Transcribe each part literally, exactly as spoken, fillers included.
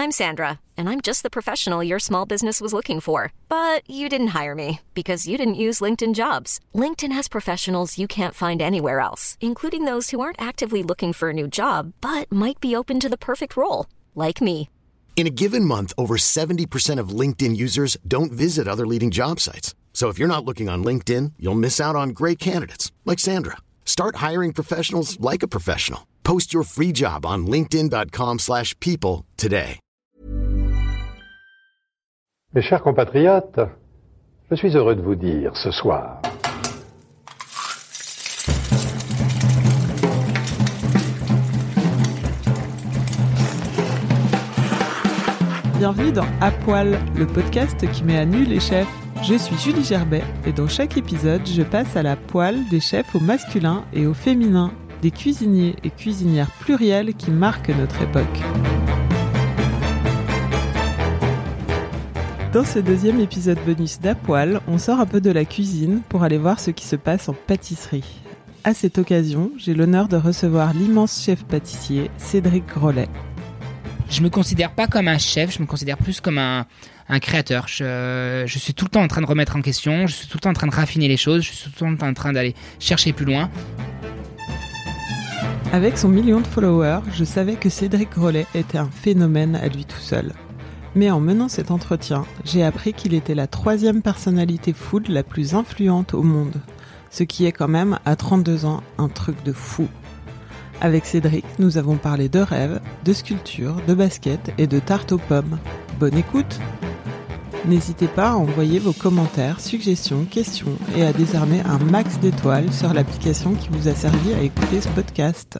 I'm Sandra, and I'm just the professional your small business was looking for. But you didn't hire me because you didn't use LinkedIn Jobs. LinkedIn has professionals you can't find anywhere else, including those who aren't actively looking for a new job, but might be open to the perfect role, like me. In a given month, over seventy percent of LinkedIn users don't visit other leading job sites. So if you're not looking on LinkedIn, you'll miss out on great candidates like Sandra. Start hiring professionals like a professional. Post your free job on linkedin.com slash people today. Mes chers compatriotes, je suis heureux de vous dire ce soir Bienvenue dans À Poil, le podcast qui met à nu les chefs. Je suis Julie Gerbet et dans chaque épisode, je passe à la poêle des chefs au masculin et au féminin, des cuisiniers et cuisinières pluriels qui marquent notre époque. Dans ce deuxième épisode bonus d'À Poil, on sort un peu de la cuisine pour aller voir ce qui se passe en pâtisserie. À cette occasion, j'ai l'honneur de recevoir l'immense chef pâtissier Cédric Grolet. Je me considère pas comme un chef, je me considère plus comme un, un créateur. Je, je suis tout le temps en train de remettre en question, je suis tout le temps en train de raffiner les choses, je suis tout le temps en train d'aller chercher plus loin. Avec son million de followers, je savais que Cédric Grolet était un phénomène à lui tout seul. Mais en menant cet entretien, j'ai appris qu'il était la troisième personnalité food la plus influente au monde. Ce qui est quand même, à trente-deux ans, un truc de fou. Avec Cédric, nous avons parlé de rêve, de sculpture, de basket et de tarte aux pommes. Bonne écoute! N'hésitez pas à envoyer vos commentaires, suggestions, questions et à décerner un max d'étoiles sur l'application qui vous a servi à écouter ce podcast.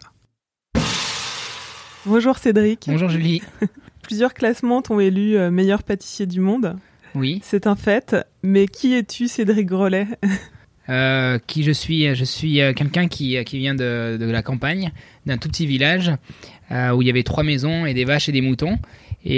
Bonjour Cédric. Bonjour Julie. Plusieurs classements t'ont élu euh, meilleur pâtissier du monde. Oui. C'est un fait, mais qui es-tu Cédric Grolet ? Euh, qui je suis Je suis euh, quelqu'un qui, qui vient de, de la campagne, d'un tout petit village euh, où il y avait trois maisons et des vaches et des moutons. Et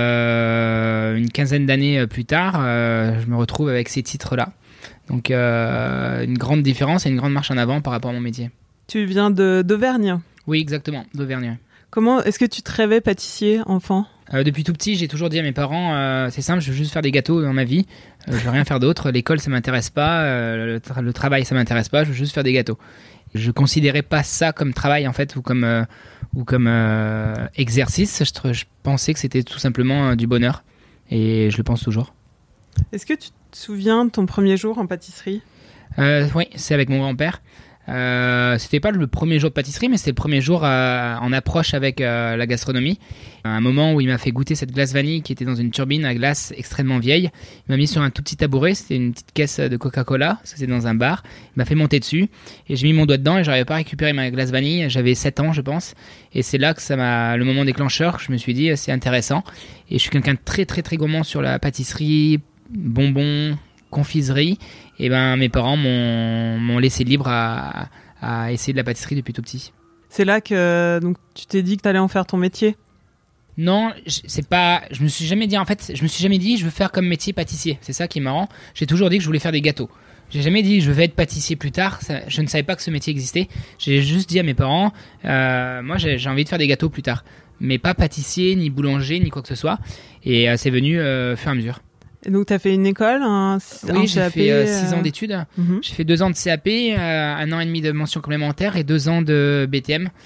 euh, une quinzaine d'années plus tard, euh, je me retrouve avec ces titres-là. Donc euh, une grande différence et une grande marche en avant par rapport à mon métier. Tu viens de, d'Auvergne ? Oui, exactement, d'Auvergne. Comment est-ce que tu te rêvais pâtissier enfant ? Euh, depuis tout petit, j'ai toujours dit à mes parents, euh, c'est simple, je veux juste faire des gâteaux dans ma vie, euh, je veux rien faire d'autre, l'école ça m'intéresse pas, euh, le, tra- le travail ça m'intéresse pas, je veux juste faire des gâteaux. Je considérais pas ça comme travail en fait, ou comme, euh, ou comme euh, exercice, je, je pensais que c'était tout simplement euh, du bonheur, et je le pense toujours. Est-ce que tu te souviens de ton premier jour en pâtisserie ? euh, Oui, c'est avec mon grand-père. Euh, c'était pas le premier jour de pâtisserie, mais c'était le premier jour euh, en approche avec euh, la gastronomie. Un moment où il m'a fait goûter cette glace vanille qui était dans une turbine à glace extrêmement vieille. Il m'a mis sur un tout petit tabouret, c'était une petite caisse de Coca-Cola, c'était dans un bar. Il m'a fait monter dessus et j'ai mis mon doigt dedans et j'arrivais pas à récupérer ma glace vanille. J'avais sept ans, je pense, et c'est là que ça m'a le moment déclencheur. Je me suis dit c'est intéressant et je suis quelqu'un de très très très gourmand sur la pâtisserie, bonbons, confiserie. Et ben mes parents m'ont, m'ont laissé libre à, à essayer de la pâtisserie depuis tout petit. C'est là que donc tu t'es dit que t'allais en faire ton métier ? Non, c'est pas. Je me suis jamais dit en fait. Je me suis jamais dit je veux faire comme métier pâtissier. C'est ça qui est marrant. J'ai toujours dit que je voulais faire des gâteaux. J'ai jamais dit je vais être pâtissier plus tard. Ça, je ne savais pas que ce métier existait. J'ai juste dit à mes parents, euh, moi j'ai, j'ai envie de faire des gâteaux plus tard, mais pas pâtissier ni boulanger ni quoi que ce soit. Et euh, c'est venu euh, au fur et à mesure. Et donc, tu as fait une école, un, oui, un j'ai C A P, fait six euh... ans d'études. Mm-hmm. J'ai fait deux ans de C A P, euh, un an et demi de mention complémentaire et deux ans de B T M.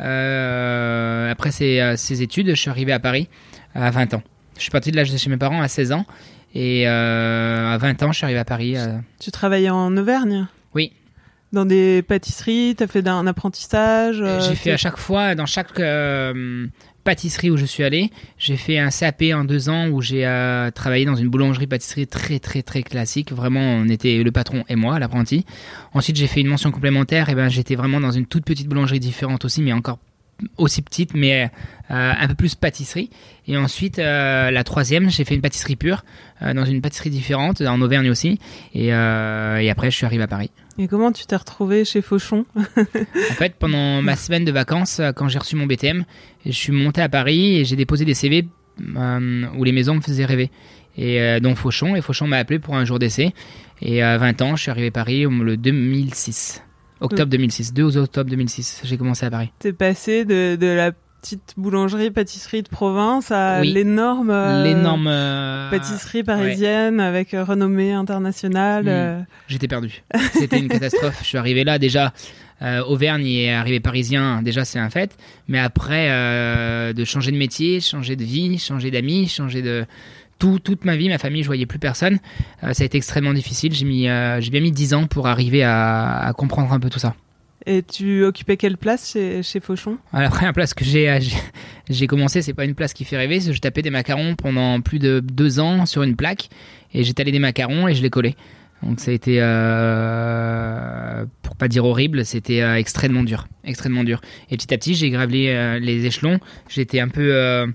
Euh, après ces, euh, ces études, je suis arrivé à Paris à vingt ans. Je suis parti de l'âge de chez mes parents à seize ans. Et euh, à vingt ans, je suis arrivé à Paris. Euh... Tu travaillais en Auvergne ? Oui. Dans des pâtisseries, tu as fait un apprentissage euh, J'ai fait à chaque fois, dans chaque euh, pâtisserie où je suis allé, j'ai fait un C A P en deux ans où j'ai euh, travaillé dans une boulangerie-pâtisserie très très très classique. Vraiment, on était le patron et moi, l'apprenti. Ensuite, j'ai fait une mention complémentaire. Et ben, j'étais vraiment dans une toute petite boulangerie différente aussi, mais encore aussi petite, mais euh, un peu plus pâtisserie. Et ensuite, euh, la troisième, j'ai fait une pâtisserie pure euh, dans une pâtisserie différente, en Auvergne aussi. Et, euh, et après, je suis arrivé à Paris. Et comment tu t'es retrouvé chez Fauchon ? En fait, pendant ma semaine de vacances, quand j'ai reçu mon B T M, je suis monté à Paris et j'ai déposé des C V euh, où les maisons me faisaient rêver. Et euh, donc Fauchon, et Fauchon m'a appelé pour un jour d'essai. Et à vingt ans, je suis arrivé à Paris le deux mille six. Octobre deux mille six, deux octobre deux mille six, j'ai commencé à Paris. T'es passé de, de la petite boulangerie, pâtisserie de province à oui. l'énorme, euh, l'énorme euh... pâtisserie parisienne ouais. avec renommée internationale. Mmh. Euh... J'étais perdu. C'était une catastrophe. Je suis arrivé là déjà. Euh, Auvergne et arrivé parisien, déjà c'est un fait. Mais après, euh, de changer de métier, changer de vie, changer d'amis, changer de tout, toute ma vie, ma famille, je voyais plus personne. Euh, ça a été extrêmement difficile. J'ai mis, euh, j'ai bien mis dix ans pour arriver à, à comprendre un peu tout ça. Et tu occupais quelle place chez, chez Fauchon ? La première place que j'ai, j'ai, j'ai commencé, c'est pas une place qui fait rêver. C'est que je tapais des macarons pendant plus de deux ans sur une plaque et j'étalais des macarons et je les collais. Donc ça a été, euh, pour pas dire horrible, c'était euh, extrêmement dur, extrêmement dur. Et petit à petit, j'ai gravi euh, les échelons. J'étais un peu euh,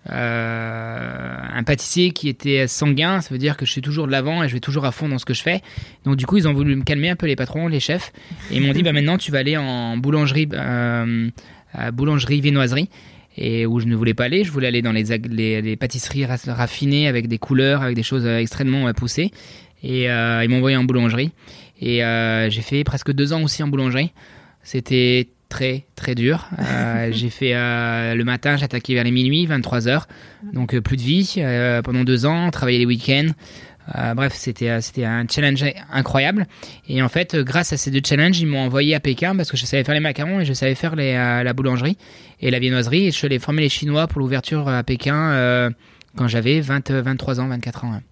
euh, un pâtissier qui était sanguin. Ça veut dire que je suis toujours de l'avant et je vais toujours à fond dans ce que je fais. Donc du coup, ils ont voulu me calmer un peu les patrons, les chefs, et ils m'ont dit bah maintenant tu vas aller en boulangerie, euh, à boulangerie viennoiserie. Et où je ne voulais pas aller, je voulais aller dans les, les, les pâtisseries raffinées avec des couleurs, avec des choses extrêmement poussées. Et euh, ils m'ont envoyé en boulangerie. Et euh, j'ai fait presque deux ans aussi en boulangerie. C'était très, très dur. Euh, j'ai fait euh, le matin, j'ai attaqué vers les minuit, vingt-trois heures. Donc euh, plus de vie euh, pendant deux ans, travailler les week-ends. Euh, bref, c'était, c'était un challenge incroyable. Et en fait, grâce à ces deux challenges, ils m'ont envoyé à Pékin parce que je savais faire les macarons et je savais faire les, euh, la boulangerie et la viennoiserie. Et je suis allé former les Chinois pour l'ouverture à Pékin euh, quand j'avais vingt, vingt-trois ans, vingt-quatre ans. Ouais.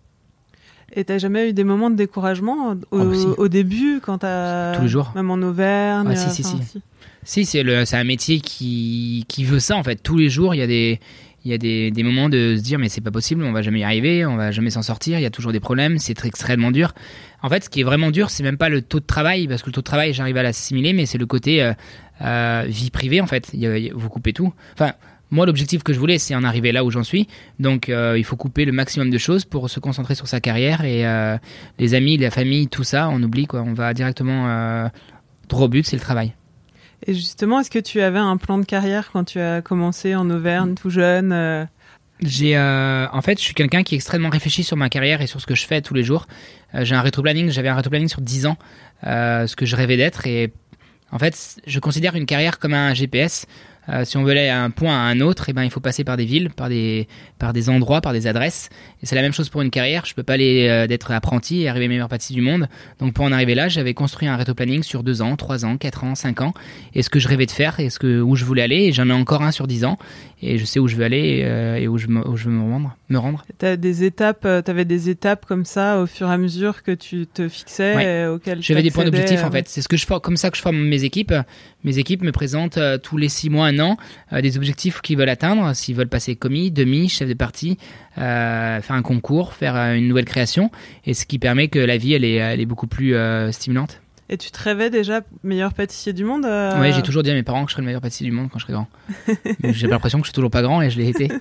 Et t'as jamais eu des moments de découragement au, oh, si. au début quand t'as... Tous les jours. Même en Auvergne. Ah, si, si, si. Si, si c'est, le, c'est un métier qui, qui veut ça en fait. Tous les jours, il y a des... Il y a des, des moments de se dire mais c'est pas possible, on va jamais y arriver, on va jamais s'en sortir, il y a toujours des problèmes, c'est très, extrêmement dur. En fait, ce qui est vraiment dur, c'est même pas le taux de travail, parce que le taux de travail, j'arrive à l'assimiler, mais c'est le côté euh, euh, vie privée en fait. Il y a, il y a, vous coupez tout. Enfin, moi, l'objectif que je voulais, c'est en arriver là où j'en suis. Donc, euh, il faut couper le maximum de choses pour se concentrer sur sa carrière et euh, les amis, la famille, tout ça, on oublie quoi. On va directement euh, droit au but, c'est le travail. Et justement, est-ce que tu avais un plan de carrière quand tu as commencé en Auvergne, tout jeune euh... J'ai, euh, en fait, je suis quelqu'un qui est extrêmement réfléchi sur ma carrière et sur ce que je fais tous les jours. Euh, j'ai un rétro-planning, j'avais un rétro-planning sur dix ans, euh, ce que je rêvais d'être. Et en fait, je considère une carrière comme un G P S. Euh, si on veut aller à un point à un autre, eh ben, il faut passer par des villes, par des, par des endroits, par des adresses. Et c'est la même chose pour une carrière. Je peux pas aller euh, d'être apprenti et arriver meilleur pâtissier du monde. Donc pour en arriver là, j'avais construit un rétro-planning sur deux ans, trois ans, quatre ans, cinq ans. Et ce que je rêvais de faire et ce que, où je voulais aller. Et j'en ai encore un sur dix ans. Et je sais où je veux aller euh, et où je, me, où je veux me rendre. Me rendre. T'as des étapes, t'avais des étapes comme ça au fur et à mesure que tu te fixais, ouais. euh, auxquelles j'avais des points d'objectif euh... en fait. C'est ce que je fais, comme ça que je forme mes équipes. Mes équipes me présentent euh, tous les six mois, un an, euh, des objectifs qu'ils veulent atteindre, s'ils veulent passer commis, demi, chef de partie, euh, faire un concours, faire euh, une nouvelle création, et ce qui permet que la vie elle est, elle est beaucoup plus euh, stimulante. Et tu te rêvais déjà meilleur pâtissier du monde euh... Oui, j'ai toujours dit à mes parents que je serais le meilleur pâtissier du monde quand je serais grand. Mais j'ai l'impression que je suis toujours pas grand et je l'ai été.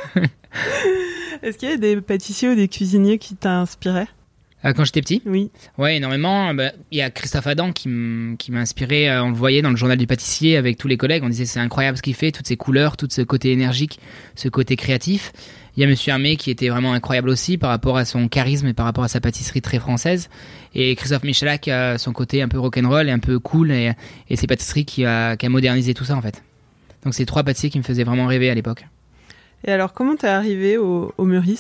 Est-ce qu'il y a des pâtissiers ou des cuisiniers qui t'inspiraient ? Quand j'étais petit ? Oui. Ouais, énormément. Bah, il y a Christophe Adam qui, m- qui m'a inspiré. On le voyait dans le journal du pâtissier avec tous les collègues. On disait c'est incroyable ce qu'il fait, toutes ces couleurs, tout ce côté énergique, ce côté créatif. Il y a Monsieur Hermé qui était vraiment incroyable aussi par rapport à son charisme et par rapport à sa pâtisserie très française. Et Christophe Michalak, euh, son côté un peu rock'n'roll et un peu cool et, et ses pâtisseries qui a, qui a modernisé tout ça en fait. Donc c'est trois pâtissiers qui me faisaient vraiment rêver à l'époque. Et alors comment t'es arrivé au, au Meurice ?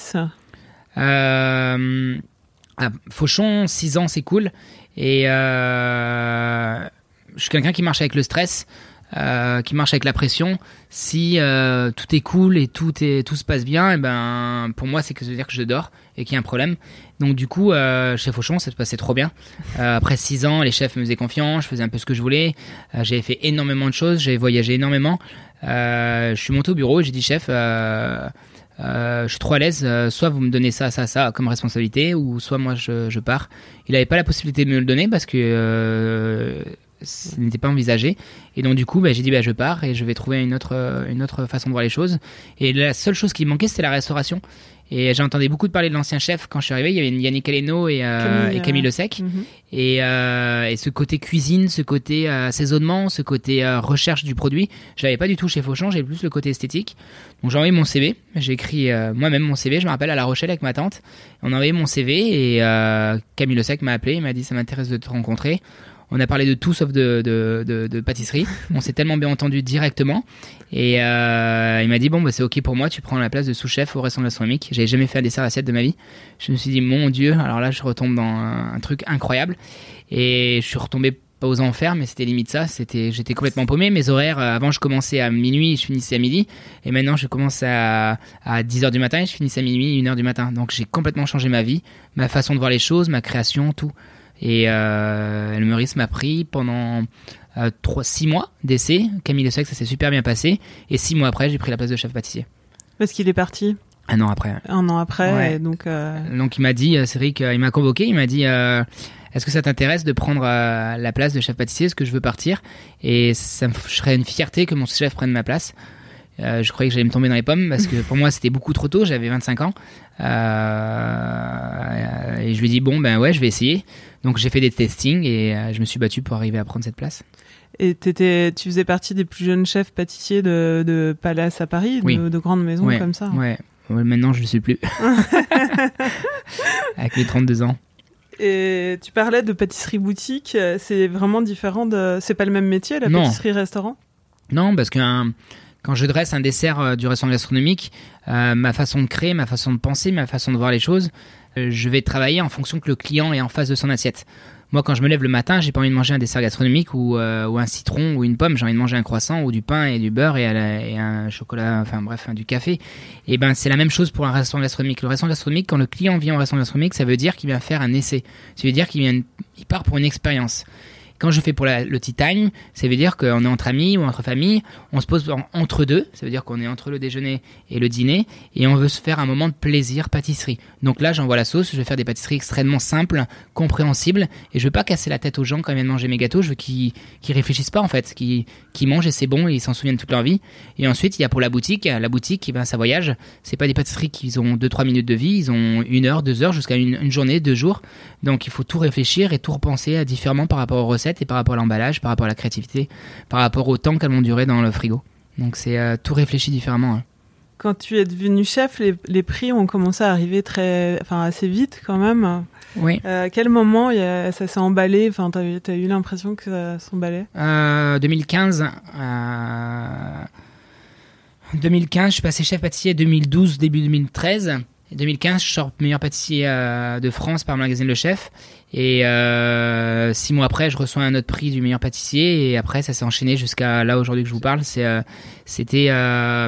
Euh... Ah, Fauchon, six ans, c'est cool. Et euh, je suis quelqu'un qui marche avec le stress, euh, qui marche avec la pression. Si euh, tout est cool et tout, est, tout se passe bien, et ben, pour moi, c'est que ça veut dire que je dors et qu'il y a un problème. Donc du coup, euh, chez Fauchon, ça se passait trop bien. Euh, après six ans, les chefs me faisaient confiance, je faisais un peu ce que je voulais. Euh, j'avais fait énormément de choses, j'avais voyagé énormément. Euh, je suis monté au bureau et j'ai dit, chef... Euh, Euh, je suis trop à l'aise, euh, soit vous me donnez ça, ça, ça comme responsabilité, ou soit moi je, je pars. Il n'avait pas la possibilité de me le donner parce que euh, ce n'était pas envisagé. Et donc du coup, bah, j'ai dit bah, je pars et je vais trouver une autre, une autre façon de voir les choses. Et la seule chose qui me manquait, c'était la restauration. Et j'entendais beaucoup de parler de l'ancien chef quand je suis arrivé. Il y avait Yannick Aleno et, euh, Camille, et Camille Le Sec. Euh, mm-hmm. et, euh, et ce côté cuisine, ce côté euh, assaisonnement, ce côté euh, recherche du produit, je l'avais pas du tout chez Fauchon. J'avais plus le côté esthétique. Donc j'ai envoyé mon C V. J'ai écrit euh, moi-même mon C V. Je me rappelle à La Rochelle avec ma tante. On a envoyé mon C V et euh, Camille Le Sec m'a appelé. Il m'a dit ça m'intéresse de te rencontrer. On a parlé de tout sauf de, de, de, de pâtisserie. On s'est tellement bien entendu directement. Et euh, il m'a dit, bon, bah, c'est OK pour moi, tu prends la place de sous-chef au restaurant gastronomique. J'avais jamais fait un dessert assiette de ma vie. Je me suis dit, mon Dieu, alors là, je retombe dans un, un truc incroyable. Et je suis retombé pas aux enfers, mais c'était limite ça. C'était, j'étais complètement paumé. Mes horaires, avant, je commençais à minuit, je finissais à midi. Et maintenant, je commence à, à dix heures du matin et je finissais à minuit, une heure du matin. Donc, j'ai complètement changé ma vie, ma façon de voir les choses, ma création, tout. Et euh, le Meurice m'a pris pendant euh, trois, six mois d'essai. Camille Le Sec, ça s'est super bien passé. Et six mois après, j'ai pris la place de chef pâtissier. Parce qu'il est parti un an après. Un an après, ouais. Et donc... Euh... Donc il m'a dit, Cédric, il m'a convoqué, il m'a dit, euh, est-ce que ça t'intéresse de prendre euh, la place de chef pâtissier? Est-ce que je veux partir? Et ça me serait une fierté que mon chef prenne ma place. Euh, je croyais que j'allais me tomber dans les pommes parce que pour moi c'était beaucoup trop tôt, j'avais vingt-cinq ans euh, et je lui ai dit bon ben ouais je vais essayer, donc j'ai fait des testings et euh, je me suis battu pour arriver à prendre cette place. Et t'étais, tu faisais partie des plus jeunes chefs pâtissiers de, de Palace à Paris, oui. de, de grandes maisons ouais, comme ça. Ouais, ouais maintenant je ne le suis plus avec mes trente-deux ans. Et tu parlais de pâtisserie boutique, c'est vraiment différent de... C'est pas le même métier, la non. pâtisserie restaurant? Non, parce qu'un quand je dresse un dessert euh, du restaurant gastronomique, euh, ma façon de créer, ma façon de penser, ma façon de voir les choses, euh, je vais travailler en fonction que le client est en face de son assiette. Moi, quand je me lève le matin, j'ai pas envie de manger un dessert gastronomique ou, euh, ou un citron ou une pomme. J'ai envie de manger un croissant ou du pain et du beurre et, à la, et un chocolat, enfin bref, du café. Et ben, c'est la même chose pour un restaurant gastronomique. Le restaurant gastronomique, quand le client vient au restaurant gastronomique, ça veut dire qu'il vient faire un essai. Ça veut dire qu'il vient, il part pour une expérience. Quand je fais pour la, le tea time, ça veut dire qu'on est entre amis ou entre familles, on se pose en, entre deux, ça veut dire qu'on est entre le déjeuner et le dîner, et on veut se faire un moment de plaisir pâtisserie. Donc là, j'envoie la sauce, je vais faire des pâtisseries extrêmement simples, compréhensibles, et je veux pas casser la tête aux gens quand ils viennent manger mes gâteaux, je veux qu'ils, qu'ils réfléchissent pas en fait, qu'ils, qu'ils mangent et c'est bon, et ils s'en souviennent toute leur vie. Et ensuite, il y a pour la boutique, la boutique, ben, ça voyage, c'est pas des pâtisseries qui ont deux trois minutes de vie, ils ont une heure, deux heures, jusqu'à une, une journée, deux jours, donc il faut tout réfléchir et tout repenser à différemment par rapport aux recettes et par rapport à l'emballage, par rapport à la créativité, par rapport au temps qu'elles vont durer dans le frigo. Donc c'est euh, tout réfléchi différemment. Hein. Quand tu es devenu chef, les, les prix ont commencé à arriver très, enfin assez vite quand même. Oui. Euh, à quel moment y a, ça s'est emballé? Enfin, t'as, t'as eu l'impression que ça s'emballait? euh, deux mille quinze. Euh... deux mille quinze, je suis passé chef pâtissier. deux mille douze, début deux mille treize. deux mille quinze, je sors meilleur pâtissier euh, de France par le magazine Le Chef. Et euh, six mois après, je reçois un autre prix du meilleur pâtissier. Et après, ça s'est enchaîné jusqu'à là aujourd'hui que je vous parle. C'est, euh, c'était, euh,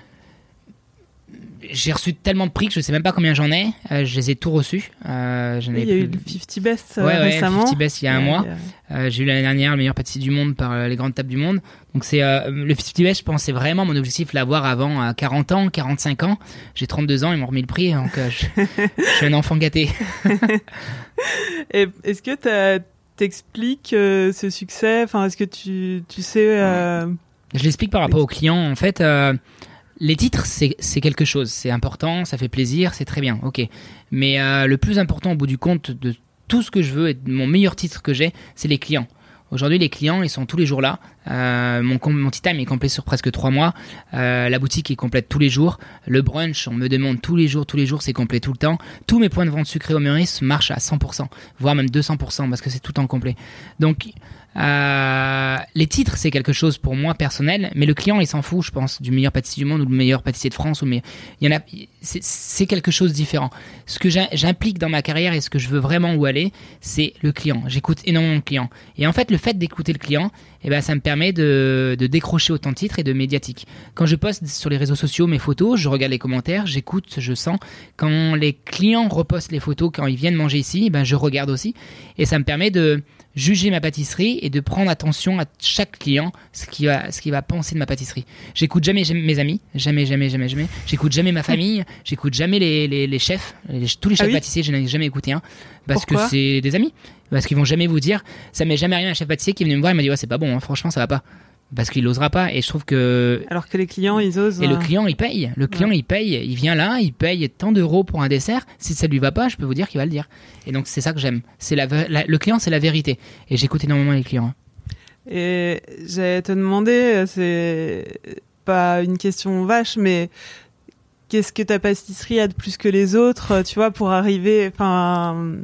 j'ai reçu tellement de prix que je sais même pas combien j'en ai. Euh, je les ai tous reçus. Euh, j'en ai il y a plus... eu le cinquante Best euh, ouais, ouais, récemment. cinquante Best il y a un ouais, mois. ouais. Euh, j'ai eu l'année dernière le meilleur pâtissier du monde par euh, les grandes tables du monde. Donc c'est euh, le cinquante Best, je pensais vraiment mon objectif l'avoir avant à quarante ans, quarante-cinq ans. J'ai trente-deux ans, ils m'ont remis le prix, donc euh, je, je suis un enfant gâté. Et est-ce que t'as, t'expliques euh, ce succès? Enfin, est-ce que tu, tu sais euh... Je l'explique par rapport aux clients. En fait, euh, les titres, c'est, c'est quelque chose. C'est important, ça fait plaisir, c'est très bien, ok. Mais euh, le plus important au bout du compte de tout ce que je veux et de mon meilleur titre que j'ai, c'est les clients. Aujourd'hui, les clients, ils sont tous les jours là. Euh, mon, mon tea time est complet sur presque trois mois. Euh, la boutique est complète tous les jours. Le brunch, on me demande tous les jours, tous les jours, c'est complet tout le temps. Tous mes points de vente sucrés au Meurice marchent à cent pour cent, voire même deux cents pour cent parce que c'est tout en complet. Donc, euh, les titres, c'est quelque chose pour moi personnel, mais le client, il s'en fout, je pense, du meilleur pâtissier du monde ou du meilleur pâtissier de France. Ou mais il y en a, c'est, c'est quelque chose de différent. Ce que j'implique dans ma carrière et ce que je veux vraiment où aller, c'est le client. J'écoute énormément de clients. Et en fait, le fait d'écouter le client, eh ben, ça me permet de, de décrocher autant de titres et de médiatique. Quand je poste sur les réseaux sociaux mes photos, je regarde les commentaires, j'écoute, je sens. Quand les clients repostent les photos, quand ils viennent manger ici, eh ben, je regarde aussi. Et ça me permet de juger ma pâtisserie et de prendre attention à chaque client, ce qu'il va, ce qu'il va penser de ma pâtisserie. J'écoute jamais, jamais mes amis, jamais, jamais, jamais, jamais. J'écoute jamais ma famille, j'écoute jamais les, les, les chefs, les, tous les chefs ah oui pâtissiers, je n'en ai jamais écouté un. Parce Pourquoi? Que c'est des amis. Parce qu'ils vont jamais vous dire, ça m'est jamais rien un chef pâtissier qui est venu me voir et m'a dit ouais c'est pas bon, hein, franchement ça va pas. Parce qu'il n'osera pas et je trouve que... Alors que les clients ils osent... Et le client il paye, le client ouais. il paye, il vient là, il paye tant d'euros pour un dessert, si ça lui va pas je peux vous dire qu'il va le dire. Et donc c'est ça que j'aime, c'est la, la, le client c'est la vérité et j'écoute énormément les clients. Et j'allais te demander, c'est pas une question vache mais qu'est-ce que ta pâtisserie a de plus que les autres, tu vois, pour arriver... enfin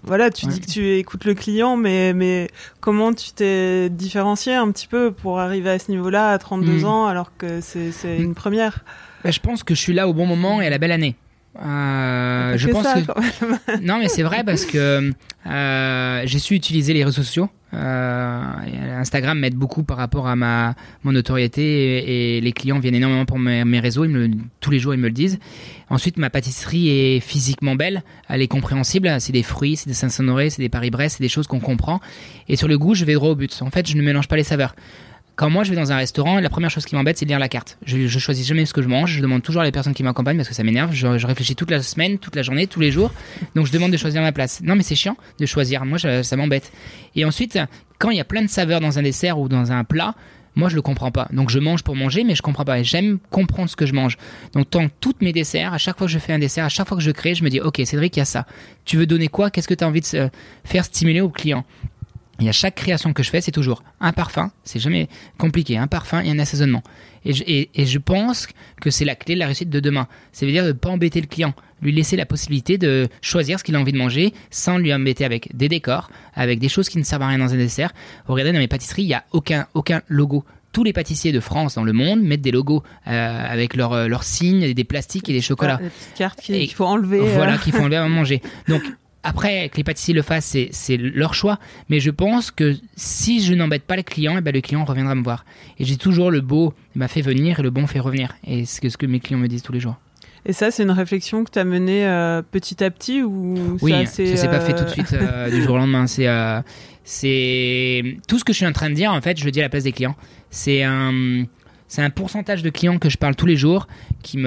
voilà, tu Ouais. dis que tu écoutes le client, mais, mais comment tu t'es différencié un petit peu pour arriver à ce niveau-là à trente-deux Mmh. ans alors que c'est, c'est une première? Bah, je pense que je suis là au bon moment et à la belle année. Euh, Pas je que pense ça, que quand même. non, mais c'est vrai parce que euh, j'ai su utiliser les réseaux sociaux. Euh, Instagram m'aide beaucoup par rapport à ma mon notoriété et, et les clients viennent énormément pour mes, mes réseaux. Ils me, tous les jours, ils me le disent. Ensuite, ma pâtisserie est physiquement belle, elle est compréhensible. C'est des fruits, c'est des Saint-Honoré, c'est des Paris-Brest, c'est des choses qu'on comprend. Et sur le goût, je vais droit au but. En fait, je ne mélange pas les saveurs. Quand moi je vais dans un restaurant, la première chose qui m'embête, c'est de lire la carte. Je, je choisis jamais ce que je mange. Je demande toujours à les personnes qui m'accompagnent parce que ça m'énerve. Je, je réfléchis toute la semaine, toute la journée, tous les jours. Donc je demande de choisir ma place. Non mais c'est chiant de choisir. Moi je, ça m'embête. Et ensuite, quand il y a plein de saveurs dans un dessert ou dans un plat, moi je le comprends pas. Donc je mange pour manger, mais je comprends pas. Et j'aime comprendre ce que je mange. Donc dans toutes mes desserts, à chaque fois que je fais un dessert, à chaque fois que je crée, je me dis ok Cédric, il y a ça. Tu veux donner quoi? Qu'est-ce que tu as envie de faire stimuler au client? Et à chaque création que je fais, c'est toujours un parfum, c'est jamais compliqué, un parfum et un assaisonnement. Et je, et, et je pense que c'est la clé de la réussite de demain. Ça veut dire de ne pas embêter le client, lui laisser la possibilité de choisir ce qu'il a envie de manger sans lui embêter avec des décors, avec des choses qui ne servent à rien dans un dessert. Regardez, dans mes pâtisseries, il n'y a aucun, aucun logo. Tous les pâtissiers de France dans le monde mettent des logos euh, avec leurs leur signes, des plastiques et des chocolats. Ah, des petites cartes qui- Et- qu'il faut enlever. Voilà, euh. qu'il faut enlever à manger. Donc, après, que les pâtissiers le fassent, c'est, c'est leur choix. Mais je pense que si je n'embête pas le client, eh ben, le client reviendra me voir. Et j'ai toujours le beau m'a fait venir et le bon fait revenir. Et c'est ce que mes clients me disent tous les jours. Et ça, c'est une réflexion que tu as menée euh, petit à petit ou Oui, c'est ça assez, s'est pas fait euh, tout de suite euh, du jour au lendemain. C'est, euh, c'est tout ce que je suis en train de dire. En fait, je le dis à la place des clients. C'est un, c'est un pourcentage de clients que je parle tous les jours qui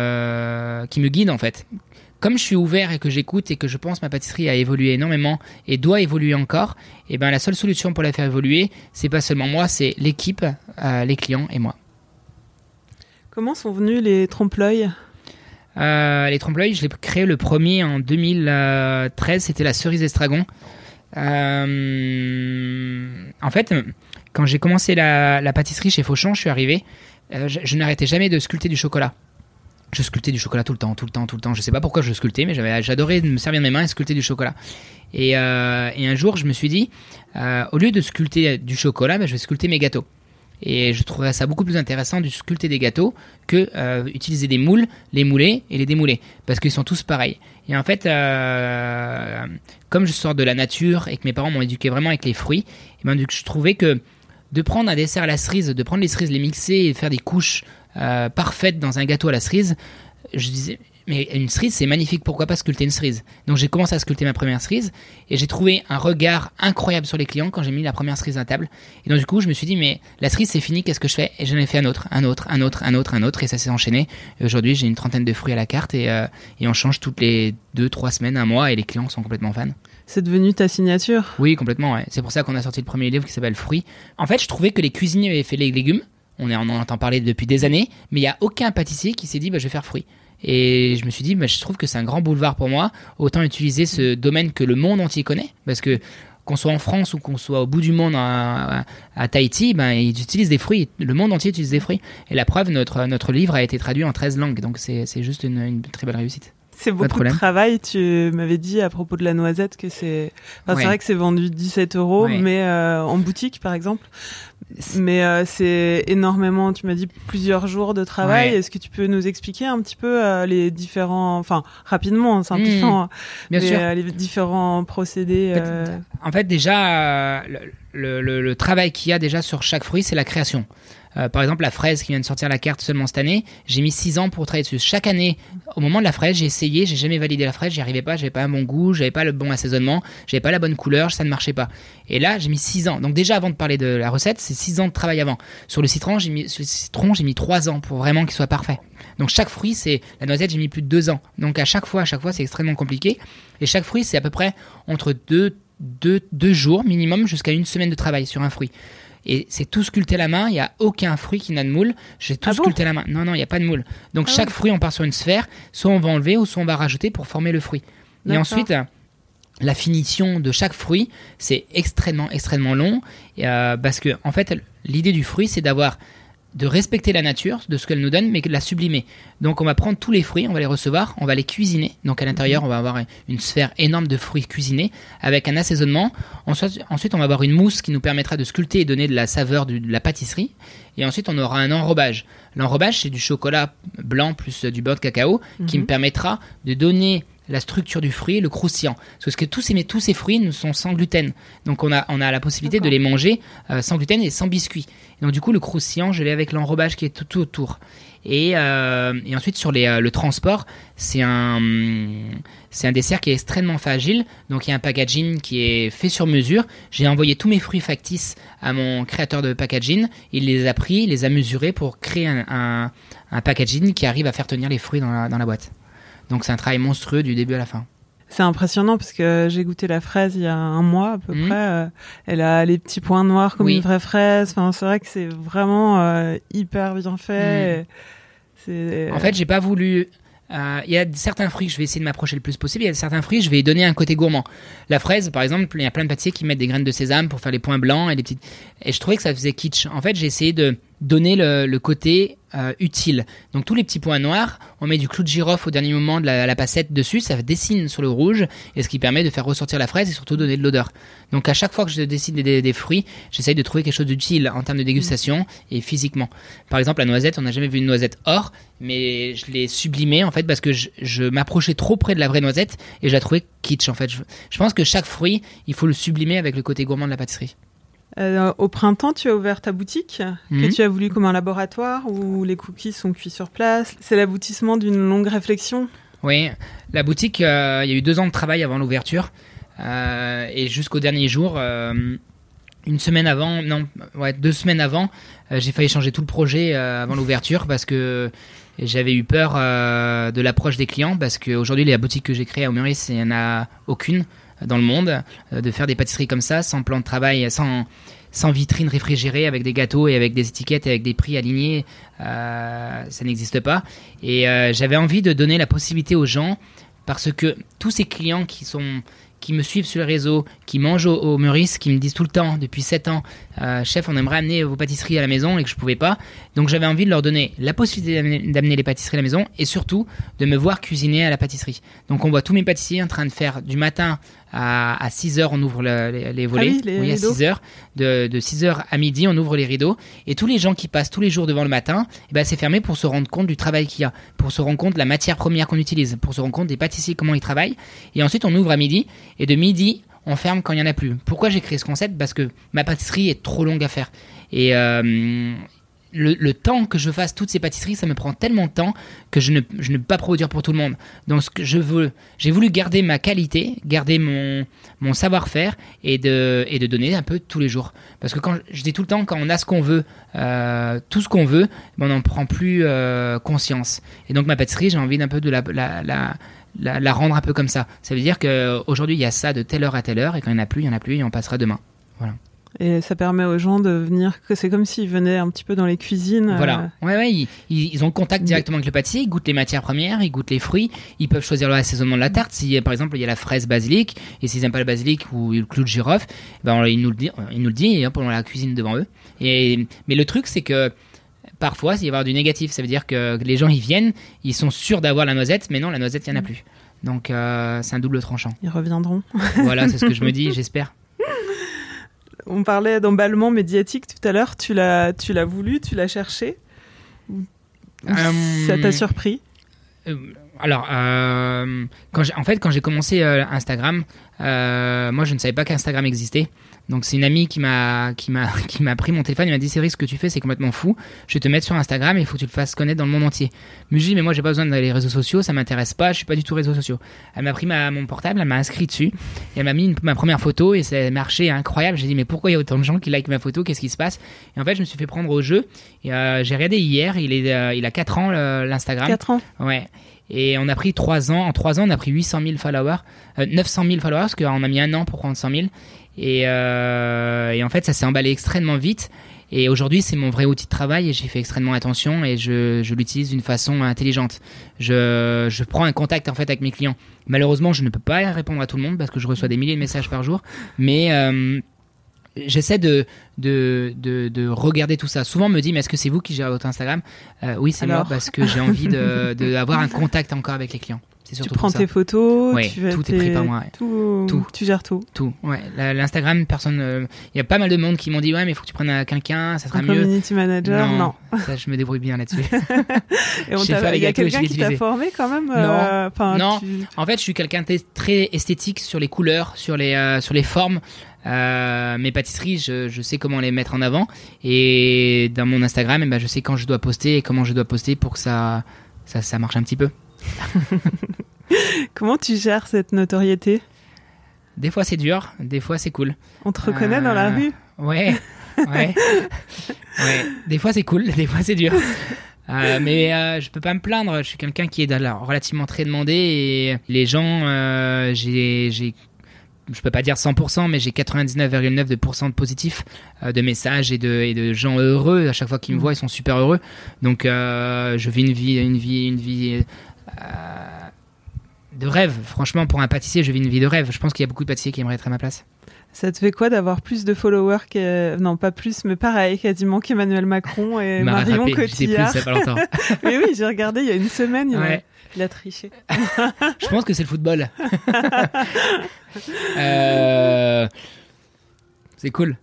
me, qui me guide en fait. Comme je suis ouvert et que j'écoute et que je pense que ma pâtisserie a évolué énormément et doit évoluer encore, et ben la seule solution pour la faire évoluer, c'est pas seulement moi, c'est l'équipe, euh, les clients et moi. Comment sont venus les trompe-l'œil? Euh, les trompe-l'œil, je l'ai créé le premier en deux mille treize, c'était la cerise d'estragon. Euh, en fait, quand j'ai commencé la, la pâtisserie chez Fauchon, je suis arrivé, euh, je, je n'arrêtais jamais de sculpter du chocolat. Je sculptais du chocolat tout le temps, tout le temps, tout le temps. Je sais pas pourquoi je sculptais, mais j'avais, j'adorais me servir de mes mains et sculpter du chocolat. Et, euh, et un jour, je me suis dit, euh, au lieu de sculpter du chocolat, ben, je vais sculpter mes gâteaux. Et je trouverais ça beaucoup plus intéressant de sculpter des gâteaux que euh, utiliser des moules, les mouler et les démouler, parce qu'ils sont tous pareils. Et en fait, euh, comme je sors de la nature et que mes parents m'ont éduqué vraiment avec les fruits, et ben, je trouvais que de prendre un dessert à la cerise, de prendre les cerises, les mixer et faire des couches euh, parfaites dans un gâteau à la cerise, je disais, mais une cerise c'est magnifique, pourquoi pas sculpter une cerise? Donc j'ai commencé à sculpter ma première cerise et j'ai trouvé un regard incroyable sur les clients quand j'ai mis la première cerise à table. Et donc du coup je me suis dit, mais la cerise c'est fini, qu'est-ce que je fais? Et j'en ai fait un autre, un autre, un autre, un autre, un autre, et ça s'est enchaîné. Et aujourd'hui j'ai une trentaine de fruits à la carte et, euh, et on change toutes les deux, trois semaines, un mois, et les clients sont complètement fans. C'est devenu ta signature? Oui, complètement, ouais. C'est pour ça qu'on a sorti le premier livre qui s'appelle Fruits. En fait, je trouvais que les cuisiniers avaient fait les légumes. On, est, on en entend parler depuis des années, mais il n'y a aucun pâtissier qui s'est dit bah, je vais faire fruits. Et je me suis dit, bah, je trouve que c'est un grand boulevard pour moi. Autant utiliser ce domaine que le monde entier connaît. Parce que qu'on soit en France ou qu'on soit au bout du monde à, à, à Tahiti, ben, ils utilisent des fruits. Le monde entier utilise des fruits. Et la preuve, notre, notre livre a été traduit en treize langues. Donc c'est, c'est juste une, une très belle réussite. C'est beaucoup de travail. Tu m'avais dit à propos de la noisette que c'est... Enfin, ouais. C'est vrai que c'est vendu dix-sept euros, ouais. mais euh, en boutique, par exemple. Mais euh, c'est énormément, tu m'as dit, plusieurs jours de travail. Ouais. Est-ce que tu peux nous expliquer un petit peu euh, les différents... Enfin, rapidement, en simplifiant. Mmh, bien mais, sûr. Euh, les différents procédés. Euh... En fait, déjà, euh, le, le, le travail qu'il y a déjà sur chaque fruit, c'est la création. Euh, par exemple, la fraise qui vient de sortir la carte seulement cette année, j'ai mis six ans pour travailler dessus. Chaque année, au moment de la fraise, j'ai essayé, j'ai jamais validé la fraise, j'y arrivais pas, j'avais pas un bon goût, j'avais pas le bon assaisonnement, j'avais pas la bonne couleur, ça ne marchait pas. Et là, j'ai mis six ans. Donc déjà, avant de parler de la recette, c'est six ans de travail avant. Sur le citron, j'ai mis, sur le citron, j'ai mis trois ans pour vraiment qu'il soit parfait. Donc chaque fruit, c'est la noisette, j'ai mis plus de deux ans. Donc à chaque fois, à chaque fois, c'est extrêmement compliqué. Et chaque fruit, c'est à peu près entre deux, deux, deux jours minimum jusqu'à une semaine de travail sur un fruit. Et c'est tout sculpté à la main, il n'y a aucun fruit qui n'a de moule, j'ai tout ah sculpté bon à la main. Non, non, il n'y a pas de moule. Donc ah chaque ouais. fruit, on part sur une sphère, soit on va enlever ou soit on va rajouter pour former le fruit. D'accord. Et ensuite, la finition de chaque fruit, c'est extrêmement, extrêmement long, et, euh, parce que en fait, l'idée du fruit, c'est d'avoir de respecter la nature, de ce qu'elle nous donne, mais de la sublimer. Donc on va prendre tous les fruits, on va les recevoir, on va les cuisiner. Donc à l'intérieur, on va avoir une sphère énorme de fruits cuisinés avec un assaisonnement. Ensuite, ensuite on va avoir une mousse qui nous permettra de sculpter et donner de la saveur de, de la pâtisserie. Et ensuite, on aura un enrobage. L'enrobage, c'est du chocolat blanc plus du beurre de cacao mm-hmm. qui me permettra de donner la structure du fruit, le croustillant. Parce que tous ces, tous ces fruits nous sont sans gluten. Donc on a, on a la possibilité D'accord. de les manger euh, sans gluten et sans biscuit. Et donc du coup, le croustillant, je l'ai avec l'enrobage qui est tout, tout autour. Et, euh, et ensuite, sur les, euh, le transport, c'est un, c'est un dessert qui est extrêmement fragile. Donc il y a un packaging qui est fait sur mesure. J'ai envoyé tous mes fruits factices à mon créateur de packaging. Il les a pris, il les a mesurés pour créer un, un, un packaging qui arrive à faire tenir les fruits dans la, dans la boîte. Donc c'est un travail monstrueux du début à la fin. C'est impressionnant parce que j'ai goûté la fraise il y a un mois à peu mmh. près. Euh, elle a les petits points noirs comme oui. une vraie fraise. Enfin, c'est vrai que c'est vraiment euh, hyper bien fait. Mmh. C'est... En fait, j'ai pas voulu... Il euh, y a certains fruits que je vais essayer de m'approcher le plus possible. Il y a certains fruits, je vais donner un côté gourmand. La fraise, par exemple, il y a plein de pâtissiers qui mettent des graines de sésame pour faire les points blancs et les petites... Et je trouvais que ça faisait kitsch. En fait, j'ai essayé de donner le, le côté euh, utile. Donc tous les petits points noirs, on met du clou de girofle au dernier moment de la, la passette dessus, ça dessine sur le rouge, et ce qui permet de faire ressortir la fraise et surtout donner de l'odeur. Donc à chaque fois que je décide des, des, des fruits, j'essaye de trouver quelque chose d'utile en termes de dégustation mmh. et physiquement. Par exemple, la noisette, on n'a jamais vu une noisette or, mais je l'ai sublimée en fait parce que je, je m'approchais trop près de la vraie noisette et je la trouvais kitsch en fait. Je, je pense que chaque fruit, il faut le sublimer avec le côté gourmand de la pâtisserie. Euh, au printemps, tu as ouvert ta boutique mmh. que tu as voulu comme un laboratoire où les cookies sont cuits sur place. C'est l'aboutissement d'une longue réflexion. Oui, la boutique, euh, il y a eu deux ans de travail avant l'ouverture euh, et jusqu'au dernier jour, euh, une semaine avant, non, ouais, deux semaines avant, euh, j'ai failli changer tout le projet euh, avant l'ouverture parce que j'avais eu peur euh, de l'approche des clients parce qu'aujourd'hui, la boutique que j'ai créée à Meurice, il n'y en a aucune dans le monde, de faire des pâtisseries comme ça, sans plan de travail, sans, sans vitrine réfrigérée, avec des gâteaux et avec des étiquettes et avec des prix alignés, euh, ça n'existe pas. Et euh, j'avais envie de donner la possibilité aux gens, parce que tous ces clients qui sont... qui me suivent sur les réseaux, qui mangent au, au Meurice, qui me disent tout le temps, depuis sept ans, euh, chef, on aimerait amener vos pâtisseries à la maison et que je pouvais pas. Donc j'avais envie de leur donner la possibilité d'amener, d'amener les pâtisseries à la maison et surtout de me voir cuisiner à la pâtisserie. Donc on voit tous mes pâtissiers en train de faire du matin à, à six heures, on ouvre le, les, les volets. Ah oui, les oui, à rideaux. six heures. De, de six heures à midi, on ouvre les rideaux. Et tous les gens qui passent tous les jours devant le matin, eh ben, c'est fermé pour se rendre compte du travail qu'il y a, pour se rendre compte de la matière première qu'on utilise, pour se rendre compte des pâtissiers, comment ils travaillent. Et ensuite, on ouvre à midi. Et de midi, on ferme quand il n'y en a plus. Pourquoi j'ai créé ce concept ? Parce que ma pâtisserie est trop longue à faire. Et euh, le, le temps que je fasse toutes ces pâtisseries, ça me prend tellement de temps que je ne, je ne peux pas produire pour tout le monde. Donc ce que je veux, j'ai voulu garder ma qualité, garder mon, mon savoir-faire et de, et de donner un peu tous les jours. Parce que quand je dis tout le temps, quand on a ce qu'on veut, euh, tout ce qu'on veut, ben on n'en prend plus euh, conscience. Et donc ma pâtisserie, j'ai envie d'un peu de la... la, la La, la rendre un peu comme ça. Ça veut dire qu'aujourd'hui, il y a ça de telle heure à telle heure, et quand il n'y en a plus, il n'y en a plus, et on passera demain. Voilà. Et ça permet aux gens de venir, que c'est comme s'ils venaient un petit peu dans les cuisines. Voilà. Euh... Ouais, ouais, ils, ils ont le contact directement avec le pâtissier, ils goûtent les matières premières, ils goûtent les fruits, ils peuvent choisir l'assaisonnement de la tarte. Si, par exemple, il y a la fraise basilic, et s'ils n'aiment pas le basilic ou le clou de girofle, ben, on, ils nous le disent, ils nous le disent, et hop, on la cuisine devant eux. Et, mais le truc, c'est que parfois, il va y avoir du négatif. Ça veut dire que les gens, ils viennent, ils sont sûrs d'avoir la noisette, mais non, la noisette, il n'y en a plus. Donc, euh, c'est un double tranchant. Ils reviendront. Voilà, c'est ce que je me dis, j'espère. On parlait d'emballement médiatique tout à l'heure. Tu l'as, tu l'as voulu, tu l'as cherché ou euh, ça t'a surpris euh, Alors, euh, quand j'ai, en fait, quand j'ai commencé euh, Instagram, euh, moi, je ne savais pas qu'Instagram existait. Donc c'est une amie qui m'a, qui m'a, qui m'a pris mon téléphone et m'a dit Cédric, ce que tu fais c'est complètement fou, je vais te mettre sur Instagram et il faut que tu te fasses connaître dans le monde entier. Mais je dis mais moi j'ai pas besoin d'aller les réseaux sociaux, ça m'intéresse pas, je suis pas du tout réseaux sociaux. Elle m'a pris ma, mon portable, elle m'a inscrit dessus et elle m'a mis une, ma première photo et ça a marché incroyable. J'ai dit mais pourquoi il y a autant de gens qui like ma photo, qu'est-ce qui se passe? Et en fait je me suis fait prendre au jeu et euh, j'ai regardé hier, il, est, euh, il a quatre ans le, l'Instagram. quatre ans Ouais. Et on a pris trois ans, en trois ans on a pris huit cent mille followers, euh, neuf cent mille followers parce qu'on a mis un an pour prendre cent mille. Et, euh, et en fait ça s'est emballé extrêmement vite et aujourd'hui c'est mon vrai outil de travail et j'y fais extrêmement attention et je, je l'utilise d'une façon intelligente. Je, je prends un contact en fait avec mes clients. Malheureusement je ne peux pas répondre à tout le monde parce que je reçois des milliers de messages par jour, mais euh, j'essaie de, de, de, de regarder tout ça. Souvent, on me dit, mais est-ce que c'est vous qui gérez votre Instagram ? euh, Oui, c'est Alors moi, parce que j'ai envie de, de avoir un contact encore avec les clients. C'est tu prends ça. tes photos, ouais, tu tout tes... est pris par moi. Ouais. Tout, tout, tu gères tout. Tout. Ouais. L'Instagram, personne. Il euh, y a pas mal de monde qui m'ont dit, ouais, mais il faut que tu prennes à quelqu'un, ça sera un mieux. Community manager, non. non. Ça, je me débrouille bien là-dessus. Et on t'a... il y a quelqu'un qui t'a formé quand même. Non. Euh... Enfin, non. Tu... En fait, je suis quelqu'un de très esthétique sur les couleurs, sur les euh, sur les formes. Euh, mes pâtisseries, je, je sais comment les mettre en avant. Et dans mon Instagram, eh ben, je sais quand je dois poster et comment je dois poster pour que ça ça, ça marche un petit peu. Comment tu gères cette notoriété ? Des fois c'est dur, des fois c'est cool. On te reconnaît euh, dans la rue ? Ouais, ouais, ouais. Des fois c'est cool, des fois c'est dur. Euh, mais euh, je peux pas me plaindre. Je suis quelqu'un qui est relativement très demandé et les gens, euh, j'ai, j'ai, je peux pas dire cent pour cent, mais j'ai quatre-vingt-dix-neuf virgule neuf pour cent de positifs, euh, de messages et de, et de gens heureux. À chaque fois qu'ils me voient, ils sont super heureux. Donc euh, je vis une vie, une vie, une vie. Euh, de rêve, franchement, pour un pâtissier, je vis une vie de rêve. Je pense qu'il y a beaucoup de pâtissiers qui aimeraient être à ma place. Ça te fait quoi d'avoir plus de followers que... Non, pas plus, mais pareil, quasiment qu'Emmanuel Macron et Marion Cotillard. Plus, ça pas longtemps. Mais oui, j'ai regardé il y a une semaine, il, ouais. a... il a triché. Je pense que c'est le football. euh... C'est cool.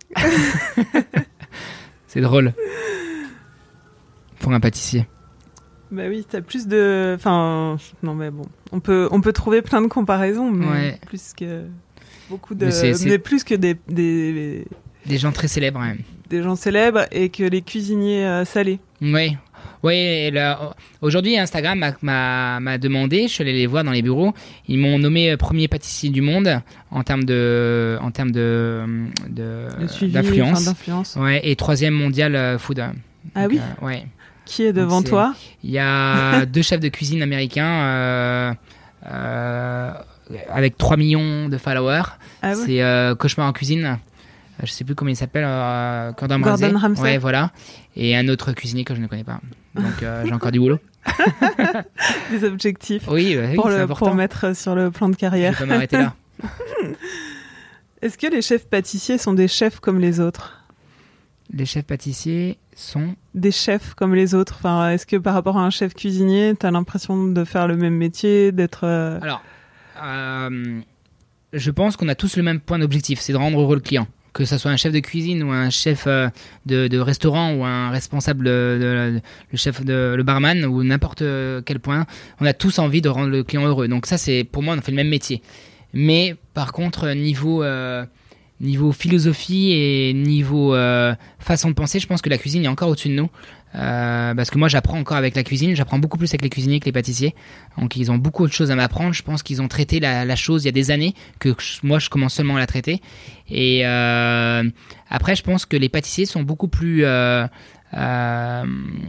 C'est drôle. Pour un pâtissier. Bah oui, t'as plus de... Enfin, non mais bon, on peut, on peut trouver plein de comparaisons, mais ouais. plus que... Beaucoup de... Mais, c'est, c'est... mais plus que des, des... Des gens très célèbres, hein. Des gens célèbres et que les cuisiniers euh, salés. Oui, oui. Là, aujourd'hui, Instagram m'a, m'a, m'a demandé, je suis allé les voir dans les bureaux, ils m'ont nommé premier pâtissier du monde en termes de... En termes de, de, de suivi, d'influence. Enfin, d'influence. Ouais, et troisième mondial euh, food. Ah donc, oui euh, ouais. Qui est devant Donc, toi ? Il y a deux chefs de cuisine américains euh, euh, avec trois millions de followers. Ah oui. C'est euh, Cauchemar en cuisine. Je ne sais plus comment il s'appelle. Euh, Gordon, Gordon Ramsay. Ouais, voilà. Et un autre cuisinier que je ne connais pas. Donc euh, j'ai encore du boulot. Des objectifs. Oui, bah, oui pour, c'est le, important. Pour mettre sur le plan de carrière. Je vais pas m'arrêter là. Est-ce que les chefs pâtissiers sont des chefs comme les autres ? Les chefs pâtissiers sont des chefs comme les autres. Enfin, est-ce que par rapport à un chef cuisinier, tu as l'impression de faire le même métier, d'être... Euh... Alors, euh, je pense qu'on a tous le même point d'objectif, c'est de rendre heureux le client. Que ce soit un chef de cuisine ou un chef euh, de, de restaurant ou un responsable, de, de, de, le chef de le barman ou n'importe quel point, on a tous envie de rendre le client heureux. Donc ça, c'est pour moi, on fait le même métier. Mais par contre, niveau... Euh, Niveau philosophie et niveau euh, façon de penser, je pense que la cuisine est encore au-dessus de nous. Euh, parce que moi, j'apprends encore avec la cuisine. J'apprends beaucoup plus avec les cuisiniers que les pâtissiers. Donc, ils ont beaucoup de choses à m'apprendre. Je pense qu'ils ont traité la, la chose il y a des années, que je, moi, je commence seulement à la traiter. Et euh, après, je pense que les pâtissiers sont beaucoup plus... Euh, euh,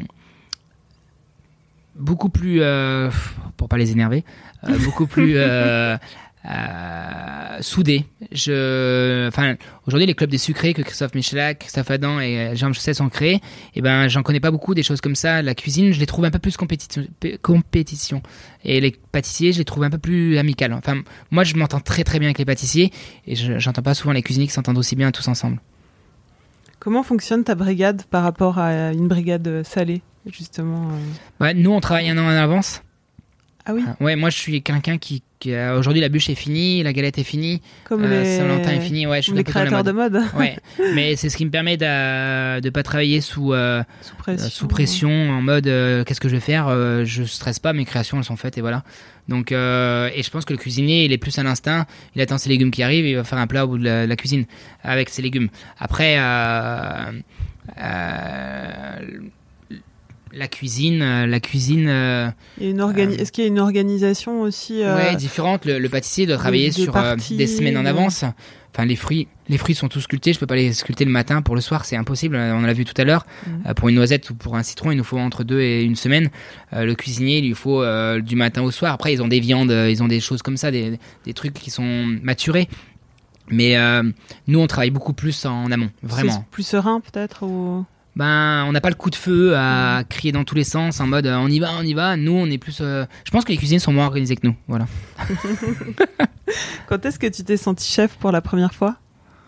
beaucoup plus... Euh, pour pas les énerver. Euh, beaucoup plus... Euh, Euh, soudé. Je, enfin, aujourd'hui, les clubs des sucrés que Christophe Michelak, Christophe Adam et Jean Chasset ont créés, et ben, j'en connais pas beaucoup des choses comme ça. La cuisine, je les trouve un peu plus compétition, compétition. Et les pâtissiers, je les trouve un peu plus amicales. Enfin, moi, je m'entends très très bien avec les pâtissiers, et je, j'entends pas souvent les cuisiniers qui s'entendent aussi bien tous ensemble. Comment fonctionne ta brigade par rapport à une brigade salée, justement euh... bah, nous, on travaille un an en avance. Ah oui. Ouais, moi je suis quelqu'un qui, qui a, aujourd'hui la bûche est finie, la galette est finie, comme euh, les Saint-Valentin est fini, ouais, je suis les créateurs de mode. Ouais, mais c'est ce qui me permet de de pas travailler sous euh, sous pression, euh, sous pression ouais. En mode euh, qu'est-ce que je vais faire, euh, je stresse pas, mes créations elles sont faites et voilà. Donc euh, et je pense que le cuisinier il est plus à l'instinct, il attend ses légumes qui arrivent et il va faire un plat au bout de la, de la cuisine avec ses légumes. Après euh, euh, La cuisine, la cuisine. Euh, Il y a une organi- euh, Est-ce qu'il y a une organisation aussi euh, Ouais, différente. Le, le pâtissier doit travailler sur parties, euh, des semaines en avance. Enfin, les fruits, les fruits sont tous sculptés. Je peux pas les sculpter le matin pour le soir, c'est impossible. On l'a vu tout à l'heure. Mmh. Euh, pour une noisette ou pour un citron, il nous faut entre deux et une semaine. Euh, le cuisinier, il lui faut euh, du matin au soir. Après, ils ont des viandes, ils ont des choses comme ça, des, des trucs qui sont maturés. Mais euh, nous, on travaille beaucoup plus en amont, vraiment. C'est plus serein peut-être ou... Ben, on n'a pas le coup de feu à crier dans tous les sens en mode euh, on y va, on y va. Nous, on est plus. Euh... Je pense que les cuisiniers sont moins organisés que nous. Voilà. Quand est-ce que tu t'es senti chef pour la première fois ?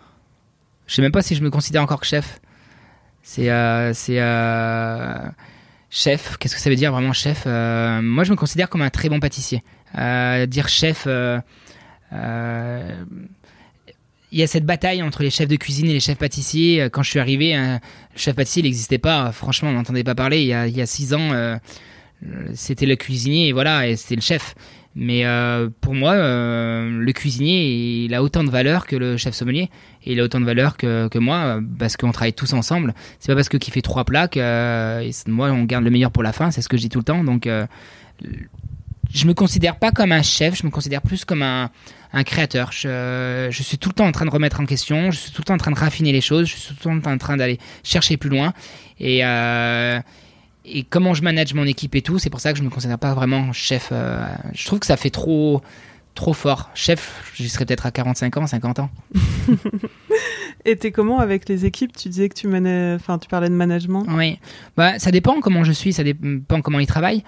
je sais même pas si je me considère encore que chef. C'est, euh, c'est euh, chef. Qu'est-ce que ça veut dire vraiment chef? euh, Moi, je me considère comme un très bon pâtissier. Euh, dire chef, euh, euh, il y a cette bataille entre les chefs de cuisine et les chefs pâtissiers. Quand je suis arrivé, un chef pâtissier il n'existait pas. Franchement, on n'entendait pas parler. Il y a, il y a six ans, euh, c'était le cuisinier et voilà, et c'était le chef. Mais euh, pour moi, euh, le cuisinier, il a autant de valeur que le chef sommelier. Et il a autant de valeur que, que moi, parce qu'on travaille tous ensemble. C'est pas parce que qui fait trois plats que euh, moi, on garde le meilleur pour la fin. C'est ce que je dis tout le temps. Donc, euh, je me considère pas comme un chef. Je me considère plus comme un, un créateur. Je, je suis tout le temps en train de remettre en question. Je suis tout le temps en train de raffiner les choses. Je suis tout le temps en train d'aller chercher plus loin. Et... Euh, Et comment je manage mon équipe et tout, c'est pour ça que je me considère pas vraiment chef. Euh, je trouve que ça fait trop, trop fort. Chef, j'y serais peut-être à quarante-cinq ans, cinquante ans. Et t'es comment avec les équipes? Tu disais que tu menais, enfin, tu parlais de management. Oui, bah ça dépend comment je suis, ça dépend comment ils travaillent.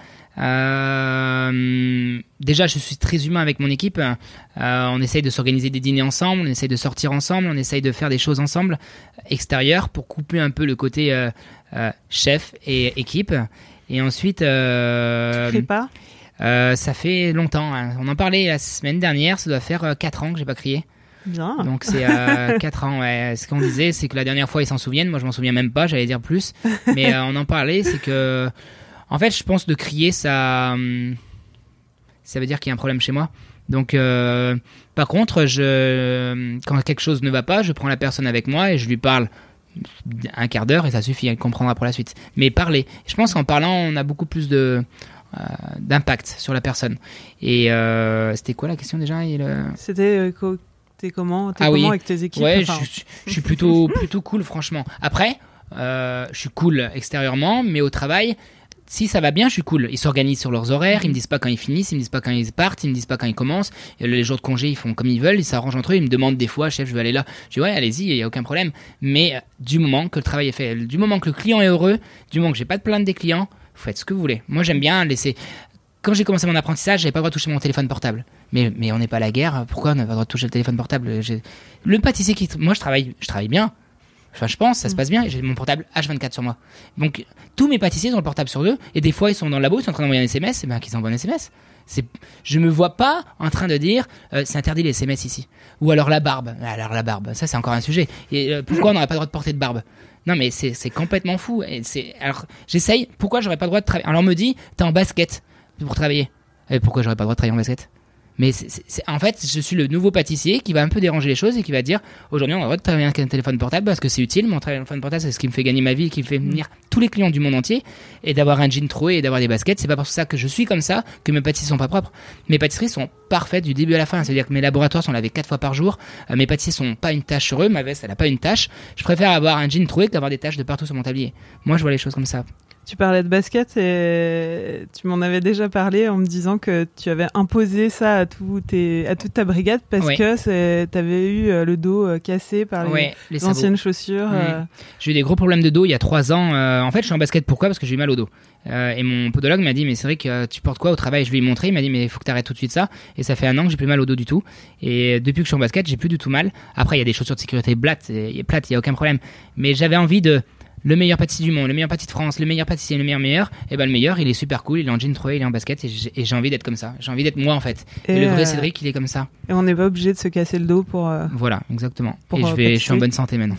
Euh, déjà, je suis très humain avec mon équipe. Euh, on essaye de s'organiser des dîners ensemble, on essaye de sortir ensemble, on essaye de faire des choses ensemble extérieures pour couper un peu le côté euh, euh, chef et équipe. Et ensuite, euh, tu crées pas euh, ça fait longtemps. Hein. On en parlait la semaine dernière. Ça doit faire euh, quatre ans que j'ai pas crié. Bien. Donc c'est euh, quatre ans. Ouais. Ce qu'on disait, c'est que la dernière fois ils s'en souviennent. Moi, je m'en souviens même pas. J'allais dire plus, mais euh, on en parlait. C'est que en fait, je pense de crier, ça, ça veut dire qu'il y a un problème chez moi. Donc, euh, par contre, je, quand quelque chose ne va pas, je prends la personne avec moi et je lui parle un quart d'heure et ça suffit, elle comprendra pour la suite. Mais parler. Je pense qu'en parlant, on a beaucoup plus de, euh, d'impact sur la personne. Et euh, c'était quoi la question déjà? Et le... C'était euh, co- t'es comment, t'es ah comment oui. avec tes équipes? Ouais, enfin... je, je suis plutôt, plutôt cool, franchement. Après, euh, je suis cool extérieurement, mais au travail, si ça va bien, je suis cool. Ils s'organisent sur leurs horaires, ils me disent pas quand ils finissent, ils me disent pas quand ils partent, ils me disent pas quand ils commencent. Et les jours de congé, ils font comme ils veulent, ils s'arrangent entre eux, ils me demandent des fois, chef, je veux aller là. Je dis ouais, allez-y, il y a aucun problème. Mais euh, du moment que le travail est fait, du moment que le client est heureux, du moment que j'ai pas de plainte des clients, vous faites ce que vous voulez. Moi, j'aime bien laisser. Quand j'ai commencé mon apprentissage, j'avais pas le droit de toucher mon téléphone portable. Mais, mais on n'est pas à la guerre, pourquoi on n'a pas le droit de toucher le téléphone portable? J'ai... Le pâtissier qui. Moi, je travaille, je travaille bien. Enfin, je pense, ça se passe bien. Et j'ai mon portable H vingt-quatre sur moi. Donc, tous mes pâtissiers ont le portable sur eux. Et des fois, ils sont dans le labo, ils sont en train d'envoyer un S M S. Et ben, qu'ils envoient un S M S. C'est... Je me vois pas en train de dire euh, c'est interdit les S M S ici. Ou alors la barbe. Alors la barbe, ça, c'est encore un sujet. Et euh, pourquoi on n'aurait pas le droit de porter de barbe? Non, mais c'est, c'est complètement fou. Et c'est... Alors, j'essaye. Pourquoi j'aurais pas le droit de travailler? Alors, on me dit t'es en basket pour travailler. Et pourquoi j'aurais pas le droit de travailler en basket? Mais c'est, c'est, c'est, en fait, je suis le nouveau pâtissier qui va un peu déranger les choses et qui va dire aujourd'hui, on a le droit de travailler avec un téléphone portable parce que c'est utile. Mon téléphone portable, c'est ce qui me fait gagner ma vie et qui me fait venir tous les clients du monde entier. Et d'avoir un jean troué et d'avoir des baskets, c'est pas pour ça que je suis comme ça que mes pâtisseries sont pas propres. Mes pâtisseries sont parfaites du début à la fin. C'est-à-dire que mes laboratoires sont lavés quatre fois par jour. Euh, mes pâtissiers sont pas une tache sur eux. Ma veste, elle a pas une tache. Je préfère avoir un jean troué que d'avoir des taches de partout sur mon tablier. Moi, je vois les choses comme ça. Tu parlais de basket et tu m'en avais déjà parlé en me disant que tu avais imposé ça à, tout tes, à toute ta brigade parce oui. que tu avais eu le dos cassé par les, ouais, les anciennes chaussures. Mmh. Euh... J'ai eu des gros problèmes de dos il y a trois ans. Euh, en fait, je suis en basket. Pourquoi? Parce que j'ai eu mal au dos. Euh, et mon podologue m'a dit mais c'est vrai que tu portes quoi au travail? Je lui ai montré. Il m'a dit mais il faut que tu arrêtes tout de suite ça. Et ça fait un an que j'ai plus mal au dos du tout. Et depuis que je suis en basket, j'ai plus du tout mal. Après, il y a des chaussures de sécurité plates. Il y a aucun problème. Mais j'avais envie de le meilleur pâtissier du monde, le meilleur pâtissier de France, le meilleur pâtissier, le meilleur meilleur, et ben le meilleur, il est super cool, il est en jean troué, il est en basket, et j'ai, et j'ai envie d'être comme ça. J'ai envie d'être moi en fait. Et, et le vrai euh... Cédric, il est comme ça. Et on n'est pas obligé de se casser le dos pour. Euh... Voilà, exactement. Pour, et je euh, vais, je suis en bonne santé maintenant.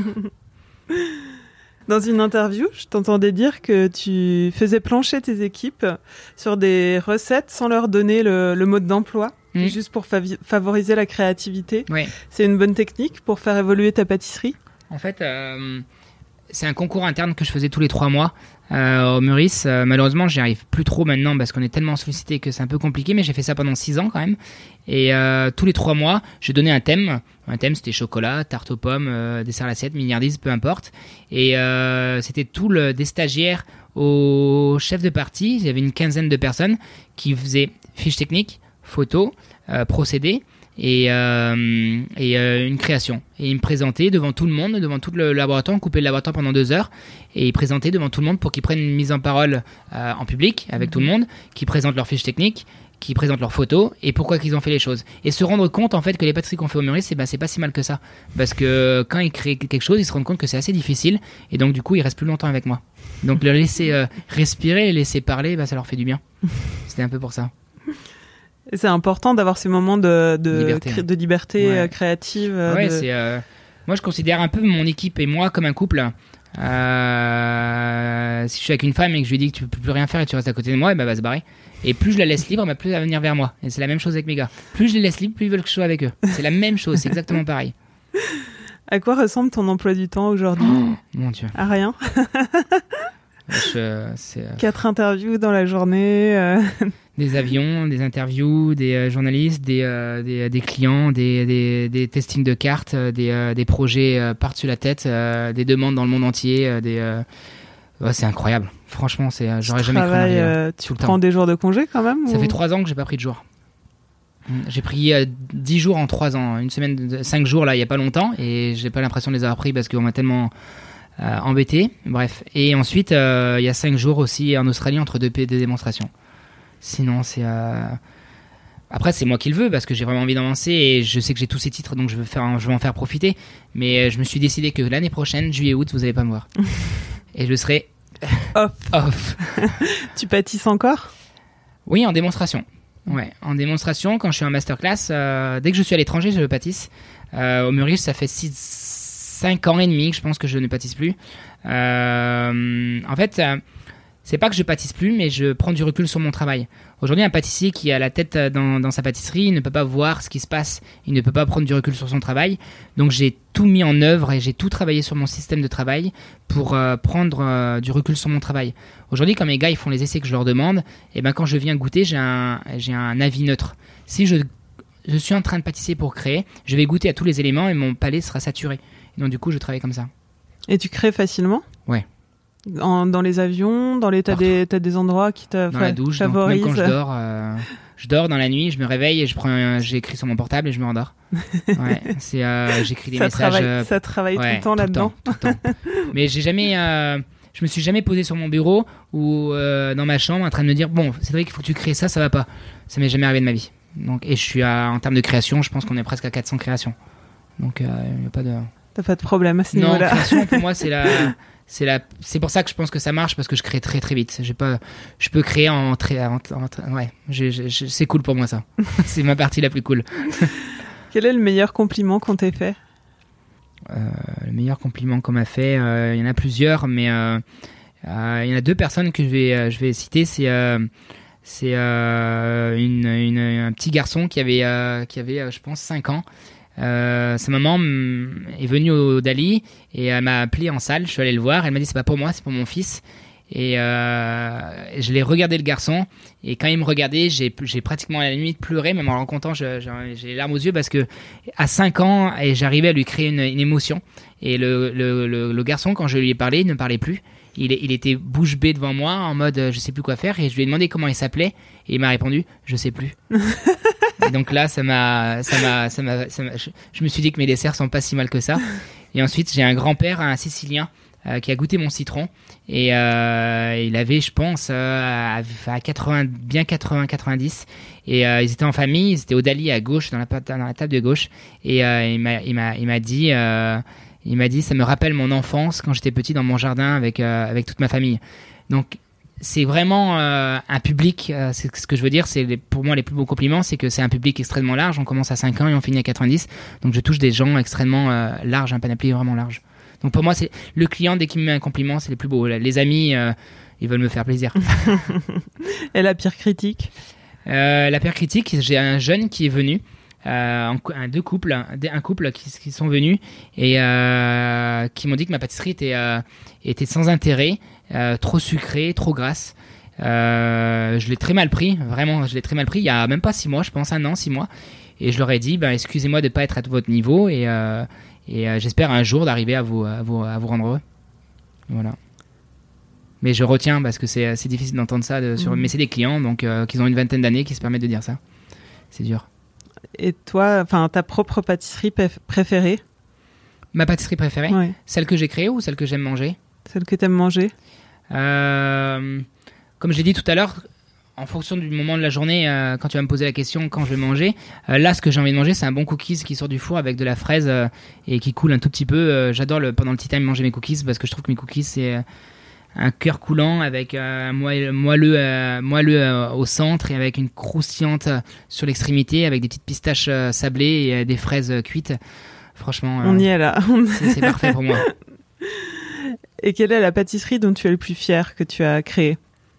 Dans une interview, je t'entendais dire que tu faisais plancher tes équipes sur des recettes sans leur donner le, le mode d'emploi. Mmh. Juste pour favi- favoriser la créativité. Ouais. C'est une bonne technique pour faire évoluer ta pâtisserie. En fait. Euh... C'est un concours interne que je faisais tous les trois mois euh, au Meurice. Euh, malheureusement, j'y arrive plus trop maintenant parce qu'on est tellement sollicité que c'est un peu compliqué, mais j'ai fait ça pendant six ans quand même. Et euh, tous les trois mois, je donnais un thème. Un thème, c'était chocolat, tarte aux pommes, euh, dessert à l'assiette, milliardise, peu importe. Et euh, c'était tout le, des stagiaires au chef de partie. Il y avait une quinzaine de personnes qui faisaient fiches techniques, photos, euh, procédés. Et, euh, et euh, une création. Et il me présentait devant tout le monde, devant tout le laboratoire, on coupait le laboratoire pendant deux heures, et il présentait devant tout le monde pour qu'ils prennent une mise en parole euh, en public avec mmh. tout le monde, qu'ils présentent leurs fiches techniques, qui présentent leurs photos et pourquoi qu'ils ont fait les choses. Et se rendre compte en fait que les pâtisseries qu'on fait au Meurice, c'est, ben, c'est pas si mal que ça. Parce que quand ils créent quelque chose, ils se rendent compte que c'est assez difficile et donc du coup ils restent plus longtemps avec moi. Donc le laisser euh, respirer, les laisser parler, ben, ça leur fait du bien. C'était un peu pour ça. Et c'est important d'avoir ces moments de, de liberté, cré- de liberté ouais. créative. Ouais, de... c'est, euh, moi je considère un peu mon équipe et moi comme un couple. Euh, si je suis avec une femme et que je lui dis que tu peux plus rien faire et tu restes à côté de moi, et ben, elle va se barrer. Et plus je la laisse libre, bah, plus elle va venir vers moi. Et c'est la même chose avec mes gars. Plus je les laisse libres, plus ils veulent que je sois avec eux. C'est la même chose, c'est exactement pareil. À quoi ressemble ton emploi du temps aujourd'hui ? Oh, mon Dieu. À rien. je, c'est, euh... Quatre interviews dans la journée. Euh... Des avions, des interviews, des euh, journalistes, des, euh, des, des clients, des, des, des testings de cartes, des, euh, des projets euh, par-dessus la tête, euh, des demandes dans le monde entier. Euh, des, euh... ouais, c'est incroyable. Franchement, c'est, euh, j'aurais jamais cru en arriver, euh, Tu prends des jours de congé quand même ? Ça ou... fait trois ans que j'ai pas pris de jours. J'ai pris euh, dix jours en trois ans. Une semaine, de, cinq jours là, il y a pas longtemps, et j'ai pas l'impression de les avoir pris parce qu'on m'a tellement euh, embêté. Bref. Et ensuite, euh, il y a cinq jours aussi en Australie entre deux, deux démonstrations. Sinon, c'est. Euh... Après, c'est moi qui le veux parce que j'ai vraiment envie d'avancer et je sais que j'ai tous ces titres donc je veux, faire, je veux en faire profiter. Mais je me suis décidé que l'année prochaine, juillet-août, vous allez pas me voir. Et je serai off. off. Tu pâtisses encore ? Oui, en démonstration. Ouais, en démonstration, quand je suis en masterclass, euh, dès que je suis à l'étranger, je pâtisse. Euh, au Meurice, ça fait six, cinq ans et demi que je pense que je ne pâtisse plus. Euh, en fait. Euh, C'est pas que je pâtisse plus, mais je prends du recul sur mon travail. Aujourd'hui, un pâtissier qui a la tête dans, dans sa pâtisserie, il ne peut pas voir ce qui se passe, il ne peut pas prendre du recul sur son travail. Donc j'ai tout mis en œuvre et j'ai tout travaillé sur mon système de travail pour euh, prendre euh, du recul sur mon travail. Aujourd'hui, quand mes gars ils font les essais que je leur demande, et ben quand je viens goûter, j'ai un, j'ai un avis neutre. Si je, je suis en train de pâtisser pour créer, je vais goûter à tous les éléments et mon palais sera saturé. Et donc du coup, je travaille comme ça. Et tu crées facilement ? Ouais. En, dans les avions, dans les t'as des, t'as des endroits qui te dans fa- la douche, favorisent. Donc, même quand je dors, euh, je dors dans la nuit, je me réveille et je prends, un, j'écris sur mon portable et je me rendors. Ouais, c'est, euh, j'écris des ça messages. Travaille, euh, ça travaille ouais, tout le temps tout là-dedans. Le temps, tout le temps. Mais j'ai jamais, euh, je me suis jamais posé sur mon bureau ou euh, dans ma chambre en train de me dire bon, Cédric, il faut que tu crées ça, ça va pas. Ça m'est jamais arrivé de ma vie. Donc, et je suis à, en termes de création, je pense qu'on est presque à quatre cents créations. Donc, il euh, n'y a pas de. T'as pas de problème à ce non, niveau-là. Non, création pour moi c'est la. C'est, la, c'est pour ça que je pense que ça marche parce que je crée très très vite. J'ai pas, je peux créer en très, en, en, ouais, je, je, je, c'est cool pour moi ça. C'est ma partie la plus cool. Quel est le meilleur compliment qu'on t'ait fait ? euh, Le meilleur compliment qu'on m'a fait, euh, il y en a plusieurs, mais euh, euh, il y en a deux personnes que je vais, euh, je vais citer. C'est, euh, c'est euh, une, une, un petit garçon qui avait, euh, qui avait, euh, je pense, cinq ans. Euh, sa maman est venue au Dali et elle m'a appelé en salle. Je suis allé le voir. Elle m'a dit c'est pas pour moi, c'est pour mon fils. Et euh, je l'ai regardé le garçon et quand il me regardait, j'ai, j'ai pratiquement à la limite pleuré, même en le rencontrant, je, je, j'ai les larmes aux yeux parce que à cinq ans, et j'arrivais à lui créer une, une émotion. Et le, le, le, le garçon, quand je lui ai parlé, il ne parlait plus. Il, il était bouche bée devant moi en mode je sais plus quoi faire et je lui ai demandé comment il s'appelait et il m'a répondu je sais plus. Et donc là ça m'a ça m'a ça m'a, ça m'a je, je me suis dit que mes desserts sont pas si mal que ça. Et ensuite j'ai un grand-père, un Sicilien euh, qui a goûté mon citron et euh, il avait je pense euh, à quatre-vingts bien quatre-vingts quatre-vingt-dix et euh, ils étaient en famille, ils étaient au Dali à gauche dans la dans la table de gauche et euh, il m'a il m'a il m'a dit euh, Il m'a dit, ça me rappelle mon enfance quand j'étais petit dans mon jardin avec, euh, avec toute ma famille. Donc, c'est vraiment euh, un public, euh, c'est ce que je veux dire, c'est les, pour moi les plus beaux compliments, c'est que c'est un public extrêmement large. On commence à cinq ans et on finit à quatre-vingt-dix. Donc, je touche des gens extrêmement euh, larges, un panoplie vraiment large. Donc, pour moi, c'est le client, dès qu'il me met un compliment, c'est les plus beaux. Les amis, euh, ils veulent me faire plaisir. Et la pire critique euh, La pire critique, j'ai un jeune qui est venu. Euh, un, un, deux couples, un, un couple qui, qui sont venus et euh, qui m'ont dit que ma pâtisserie était, euh, était sans intérêt, euh, trop sucrée, trop grasse. Euh, je l'ai très mal pris, vraiment, je l'ai très mal pris. Il y a même pas six mois, je pense un an, six mois. Et je leur ai dit, ben, excusez-moi de ne pas être à votre niveau et, euh, et euh, j'espère un jour d'arriver à vous, à vous, à vous rendre heureux. Voilà. Mais je retiens parce que c'est, c'est difficile d'entendre ça, de, sur, mmh. mais c'est des clients donc euh, qui ont une vingtaine d'années qui se permettent de dire ça. C'est dur. Et toi, enfin, ta propre pâtisserie p- préférée ? Ma pâtisserie préférée ? Ouais. Celle que j'ai créée ou celle que j'aime manger ? Celle que t'aimes manger ? euh, Comme j'ai dit tout à l'heure, en fonction du moment de la journée, euh, quand tu vas me poser la question quand je vais manger, euh, là, ce que j'ai envie de manger, c'est un bon cookies qui sort du four avec de la fraise euh, et qui coule un tout petit peu. Euh, j'adore le, pendant le tea time manger mes cookies parce que je trouve que mes cookies, c'est euh, un cœur coulant avec euh, un moelleux, moelleux, euh, moelleux euh, au centre et avec une croustillante euh, sur l'extrémité, avec des petites pistaches euh, sablées et euh, des fraises euh, cuites. Franchement, euh, on y est là. c'est, c'est parfait pour moi. Et quelle est la pâtisserie dont tu es le plus fier que tu as créée ?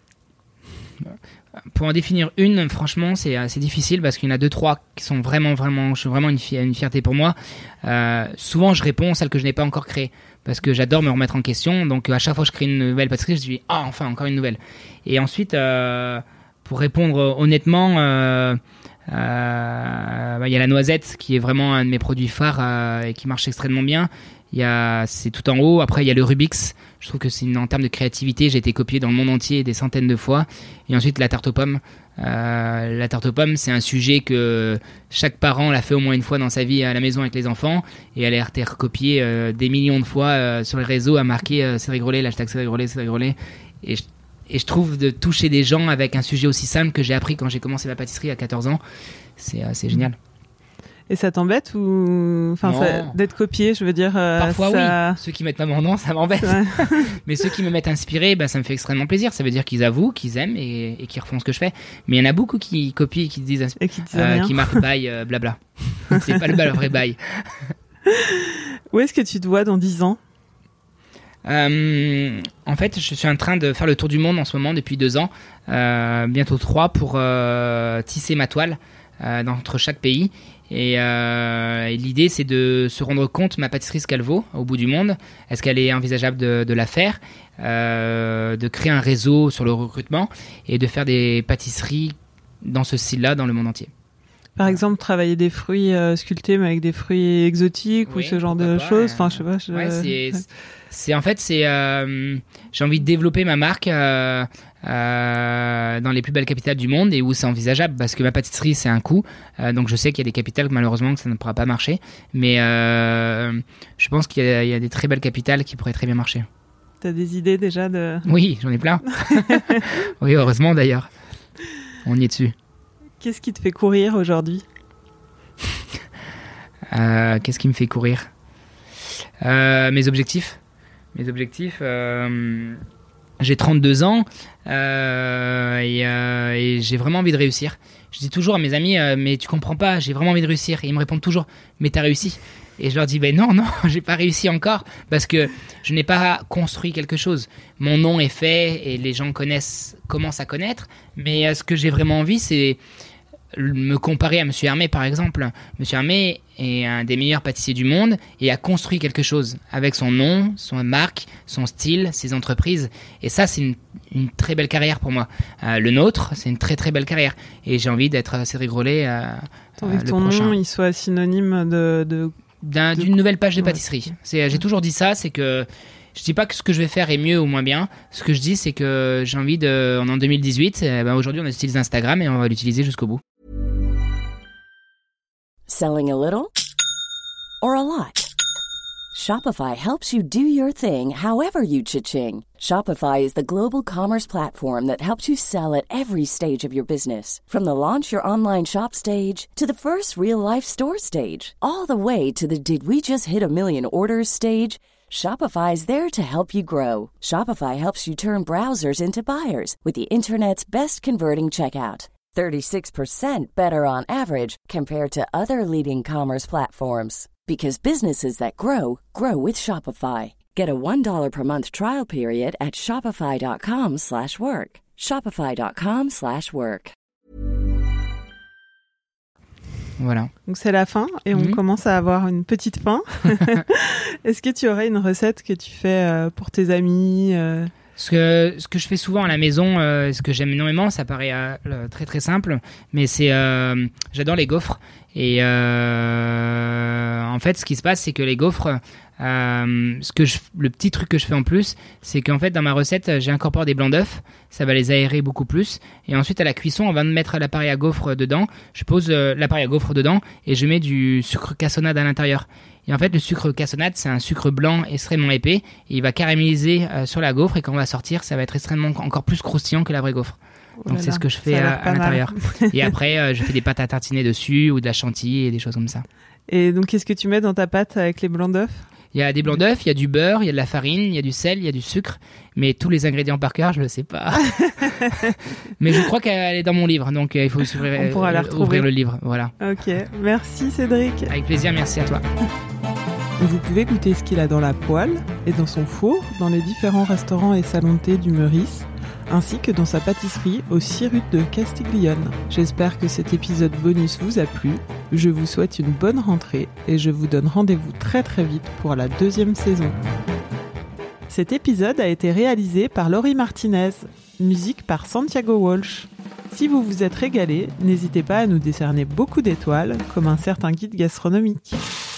Pour en définir une, franchement, c'est assez difficile parce qu'il y en a deux, trois qui sont vraiment, vraiment, je suis vraiment une, fi- une fierté pour moi. Euh, souvent, je réponds à celle que je n'ai pas encore créée parce que j'adore me remettre en question. Donc, à chaque fois que je crée une nouvelle pâtisserie, je dis ah, enfin, encore une nouvelle. Et ensuite, euh, pour répondre honnêtement, euh, euh, bah, y a la noisette qui est vraiment un de mes produits phares euh, et qui marche extrêmement bien. Il y a, c'est tout en haut. Après, il y a le Rubik's. Je trouve que c'est une, en termes de créativité, j'ai été copié dans le monde entier des centaines de fois. Et ensuite, la tarte aux pommes. Euh, la tarte aux pommes, c'est un sujet que chaque parent l'a fait au moins une fois dans sa vie à la maison avec les enfants. Et elle a été recopiée euh, des millions de fois euh, sur les réseaux, à marquer euh, Cédric Grolet, l'hashtag Cédric Grolet, Cédric Grolet. Et je, et je trouve de toucher des gens avec un sujet aussi simple que j'ai appris quand j'ai commencé ma pâtisserie à quatorze ans. C'est, euh, c'est génial. Et ça t'embête ou enfin ça, d'être copié, je veux dire euh, parfois ça... oui, ceux qui mettent pas mon nom, ça m'embête. Ouais. Mais ceux qui me mettent inspiré, bah, ça me fait extrêmement plaisir. Ça veut dire qu'ils avouent, qu'ils aiment et, et qu'ils refont ce que je fais. Mais il y en a beaucoup qui copient et qui disent et qui, disent euh, qui marquent bail euh, blabla. C'est pas le, le vrai bail. Où est-ce que tu te vois dans dix ans? Euh, en fait, je suis en train de faire le tour du monde en ce moment depuis deux ans, euh, bientôt trois, pour euh, tisser ma toile euh, entre chaque pays. Et, euh, et l'idée, c'est de se rendre compte, ma pâtisserie, ce qu'elle vaut au bout du monde. Est-ce qu'elle est envisageable de, de la faire, euh, de créer un réseau sur le recrutement et de faire des pâtisseries dans ce style-là dans le monde entier. Par exemple, travailler des fruits euh, sculptés, mais avec des fruits exotiques oui, ou ce genre de pas, choses. Enfin, je sais pas. Je... Ouais, c'est, c'est, c'est en fait, c'est, euh, j'ai envie de développer ma marque euh, euh, dans les plus belles capitales du monde et où c'est envisageable, parce que ma pâtisserie, c'est un coût. Euh, donc, je sais qu'il y a des capitales malheureusement que ça ne pourra pas marcher, mais euh, je pense qu'il y a, il y a des très belles capitales qui pourraient très bien marcher. T'as des idées déjà de... Oui, j'en ai plein. Oui, heureusement d'ailleurs. On y est dessus. Qu'est-ce qui te fait courir aujourd'hui ? euh, Qu'est-ce qui me fait courir ? euh, Mes objectifs. Mes objectifs. Euh, j'ai trente-deux ans euh, et, euh, et j'ai vraiment envie de réussir. Je dis toujours à mes amis, euh, mais tu comprends pas, j'ai vraiment envie de réussir. Et ils me répondent toujours, mais t'as réussi. Et je leur dis, ben non, non, j'ai pas réussi encore parce que je n'ai pas construit quelque chose. Mon nom est fait et les gens connaissent, commencent à connaître. Mais euh, ce que j'ai vraiment envie, c'est me comparer à Monsieur Hermé, par exemple. Monsieur Hermé est un des meilleurs pâtissiers du monde et a construit quelque chose avec son nom, son marque, son style, ses entreprises. Et ça, c'est une, une très belle carrière pour moi. Euh, le nôtre, c'est une très très belle carrière. Et j'ai envie d'être Cédric Grolet euh, T'as envie euh, que ton prochain. nom il soit synonyme de... de... D'un, d'une nouvelle page de pâtisserie. C'est, j'ai toujours dit ça, c'est que je dis pas que ce que je vais faire est mieux ou moins bien. Ce que je dis, c'est que j'ai envie de, en deux mille dix-huit, eh ben aujourd'hui on utilise Instagram et on va l'utiliser jusqu'au bout. Selling a little or a lot? Shopify helps you do your thing however you cha-ching. Shopify is the global commerce platform that helps you sell at every stage of your business. From the launch your online shop stage to the first real-life store stage, all the way to the did we just hit a million orders stage. Shopify is there to help you grow. Shopify helps you turn browsers into buyers with the internet's best converting checkout. thirty-six percent better on average compared to other leading commerce platforms. Because businesses that grow, grow with Shopify. Get a one dollar per month trial period at shopify.com slash work. Shopify.com slash work. Voilà. Donc c'est la fin et on mmh. commence à avoir une petite fin. Est-ce que tu aurais une recette que tu fais euh, pour tes amis euh... Ce que, ce que je fais souvent à la maison, euh, ce que j'aime énormément, ça paraît euh, très très simple, mais c'est euh, j'adore les gaufres. Et euh, en fait, ce qui se passe, c'est que les gaufres, euh, ce que je, le petit truc que je fais en plus, c'est qu'en fait, dans ma recette, j'incorpore des blancs d'œufs. Ça va les aérer beaucoup plus. Et ensuite, à la cuisson, on va mettre l'appareil à gaufres dedans. Je pose euh, l'appareil à gaufres dedans et je mets du sucre cassonade à l'intérieur. Et en fait, le sucre cassonade, c'est un sucre blanc extrêmement épais. Et il va caraméliser euh, sur la gaufre. Et quand on va sortir, ça va être extrêmement encore plus croustillant que la vraie gaufre. Oh Donc là c'est là, ce que je ça fais a à, l'air pas à mal. l'intérieur. Et après, euh, je fais des pâtes à tartiner dessus ou de la chantilly et des choses comme ça. Et donc, qu'est-ce que tu mets dans ta pâte avec les blancs d'œufs ? Il y a des blancs d'œufs, il y a du beurre, il y a de la farine, il y a du sel, il y a du sucre. Mais tous les ingrédients par cœur, je ne le sais pas. Mais je crois qu'elle est dans mon livre. Donc il faut ouvrir, On pourra la euh, retrouver. ouvrir le livre. Voilà. Ok, merci Cédric. Avec plaisir, merci à toi. Vous pouvez goûter ce qu'il a dans la poêle et dans son four dans les différents restaurants et salons de thé du Meurice, ainsi que dans sa pâtisserie au six rue de Castiglione. J'espère que cet épisode bonus vous a plu. Je vous souhaite une bonne rentrée et je vous donne rendez-vous très très vite pour la deuxième saison. Cet épisode a été réalisé par Laurie Martinez, musique par Santiago Walsh. Si vous vous êtes régalé, n'hésitez pas à nous décerner beaucoup d'étoiles, comme un certain guide gastronomique.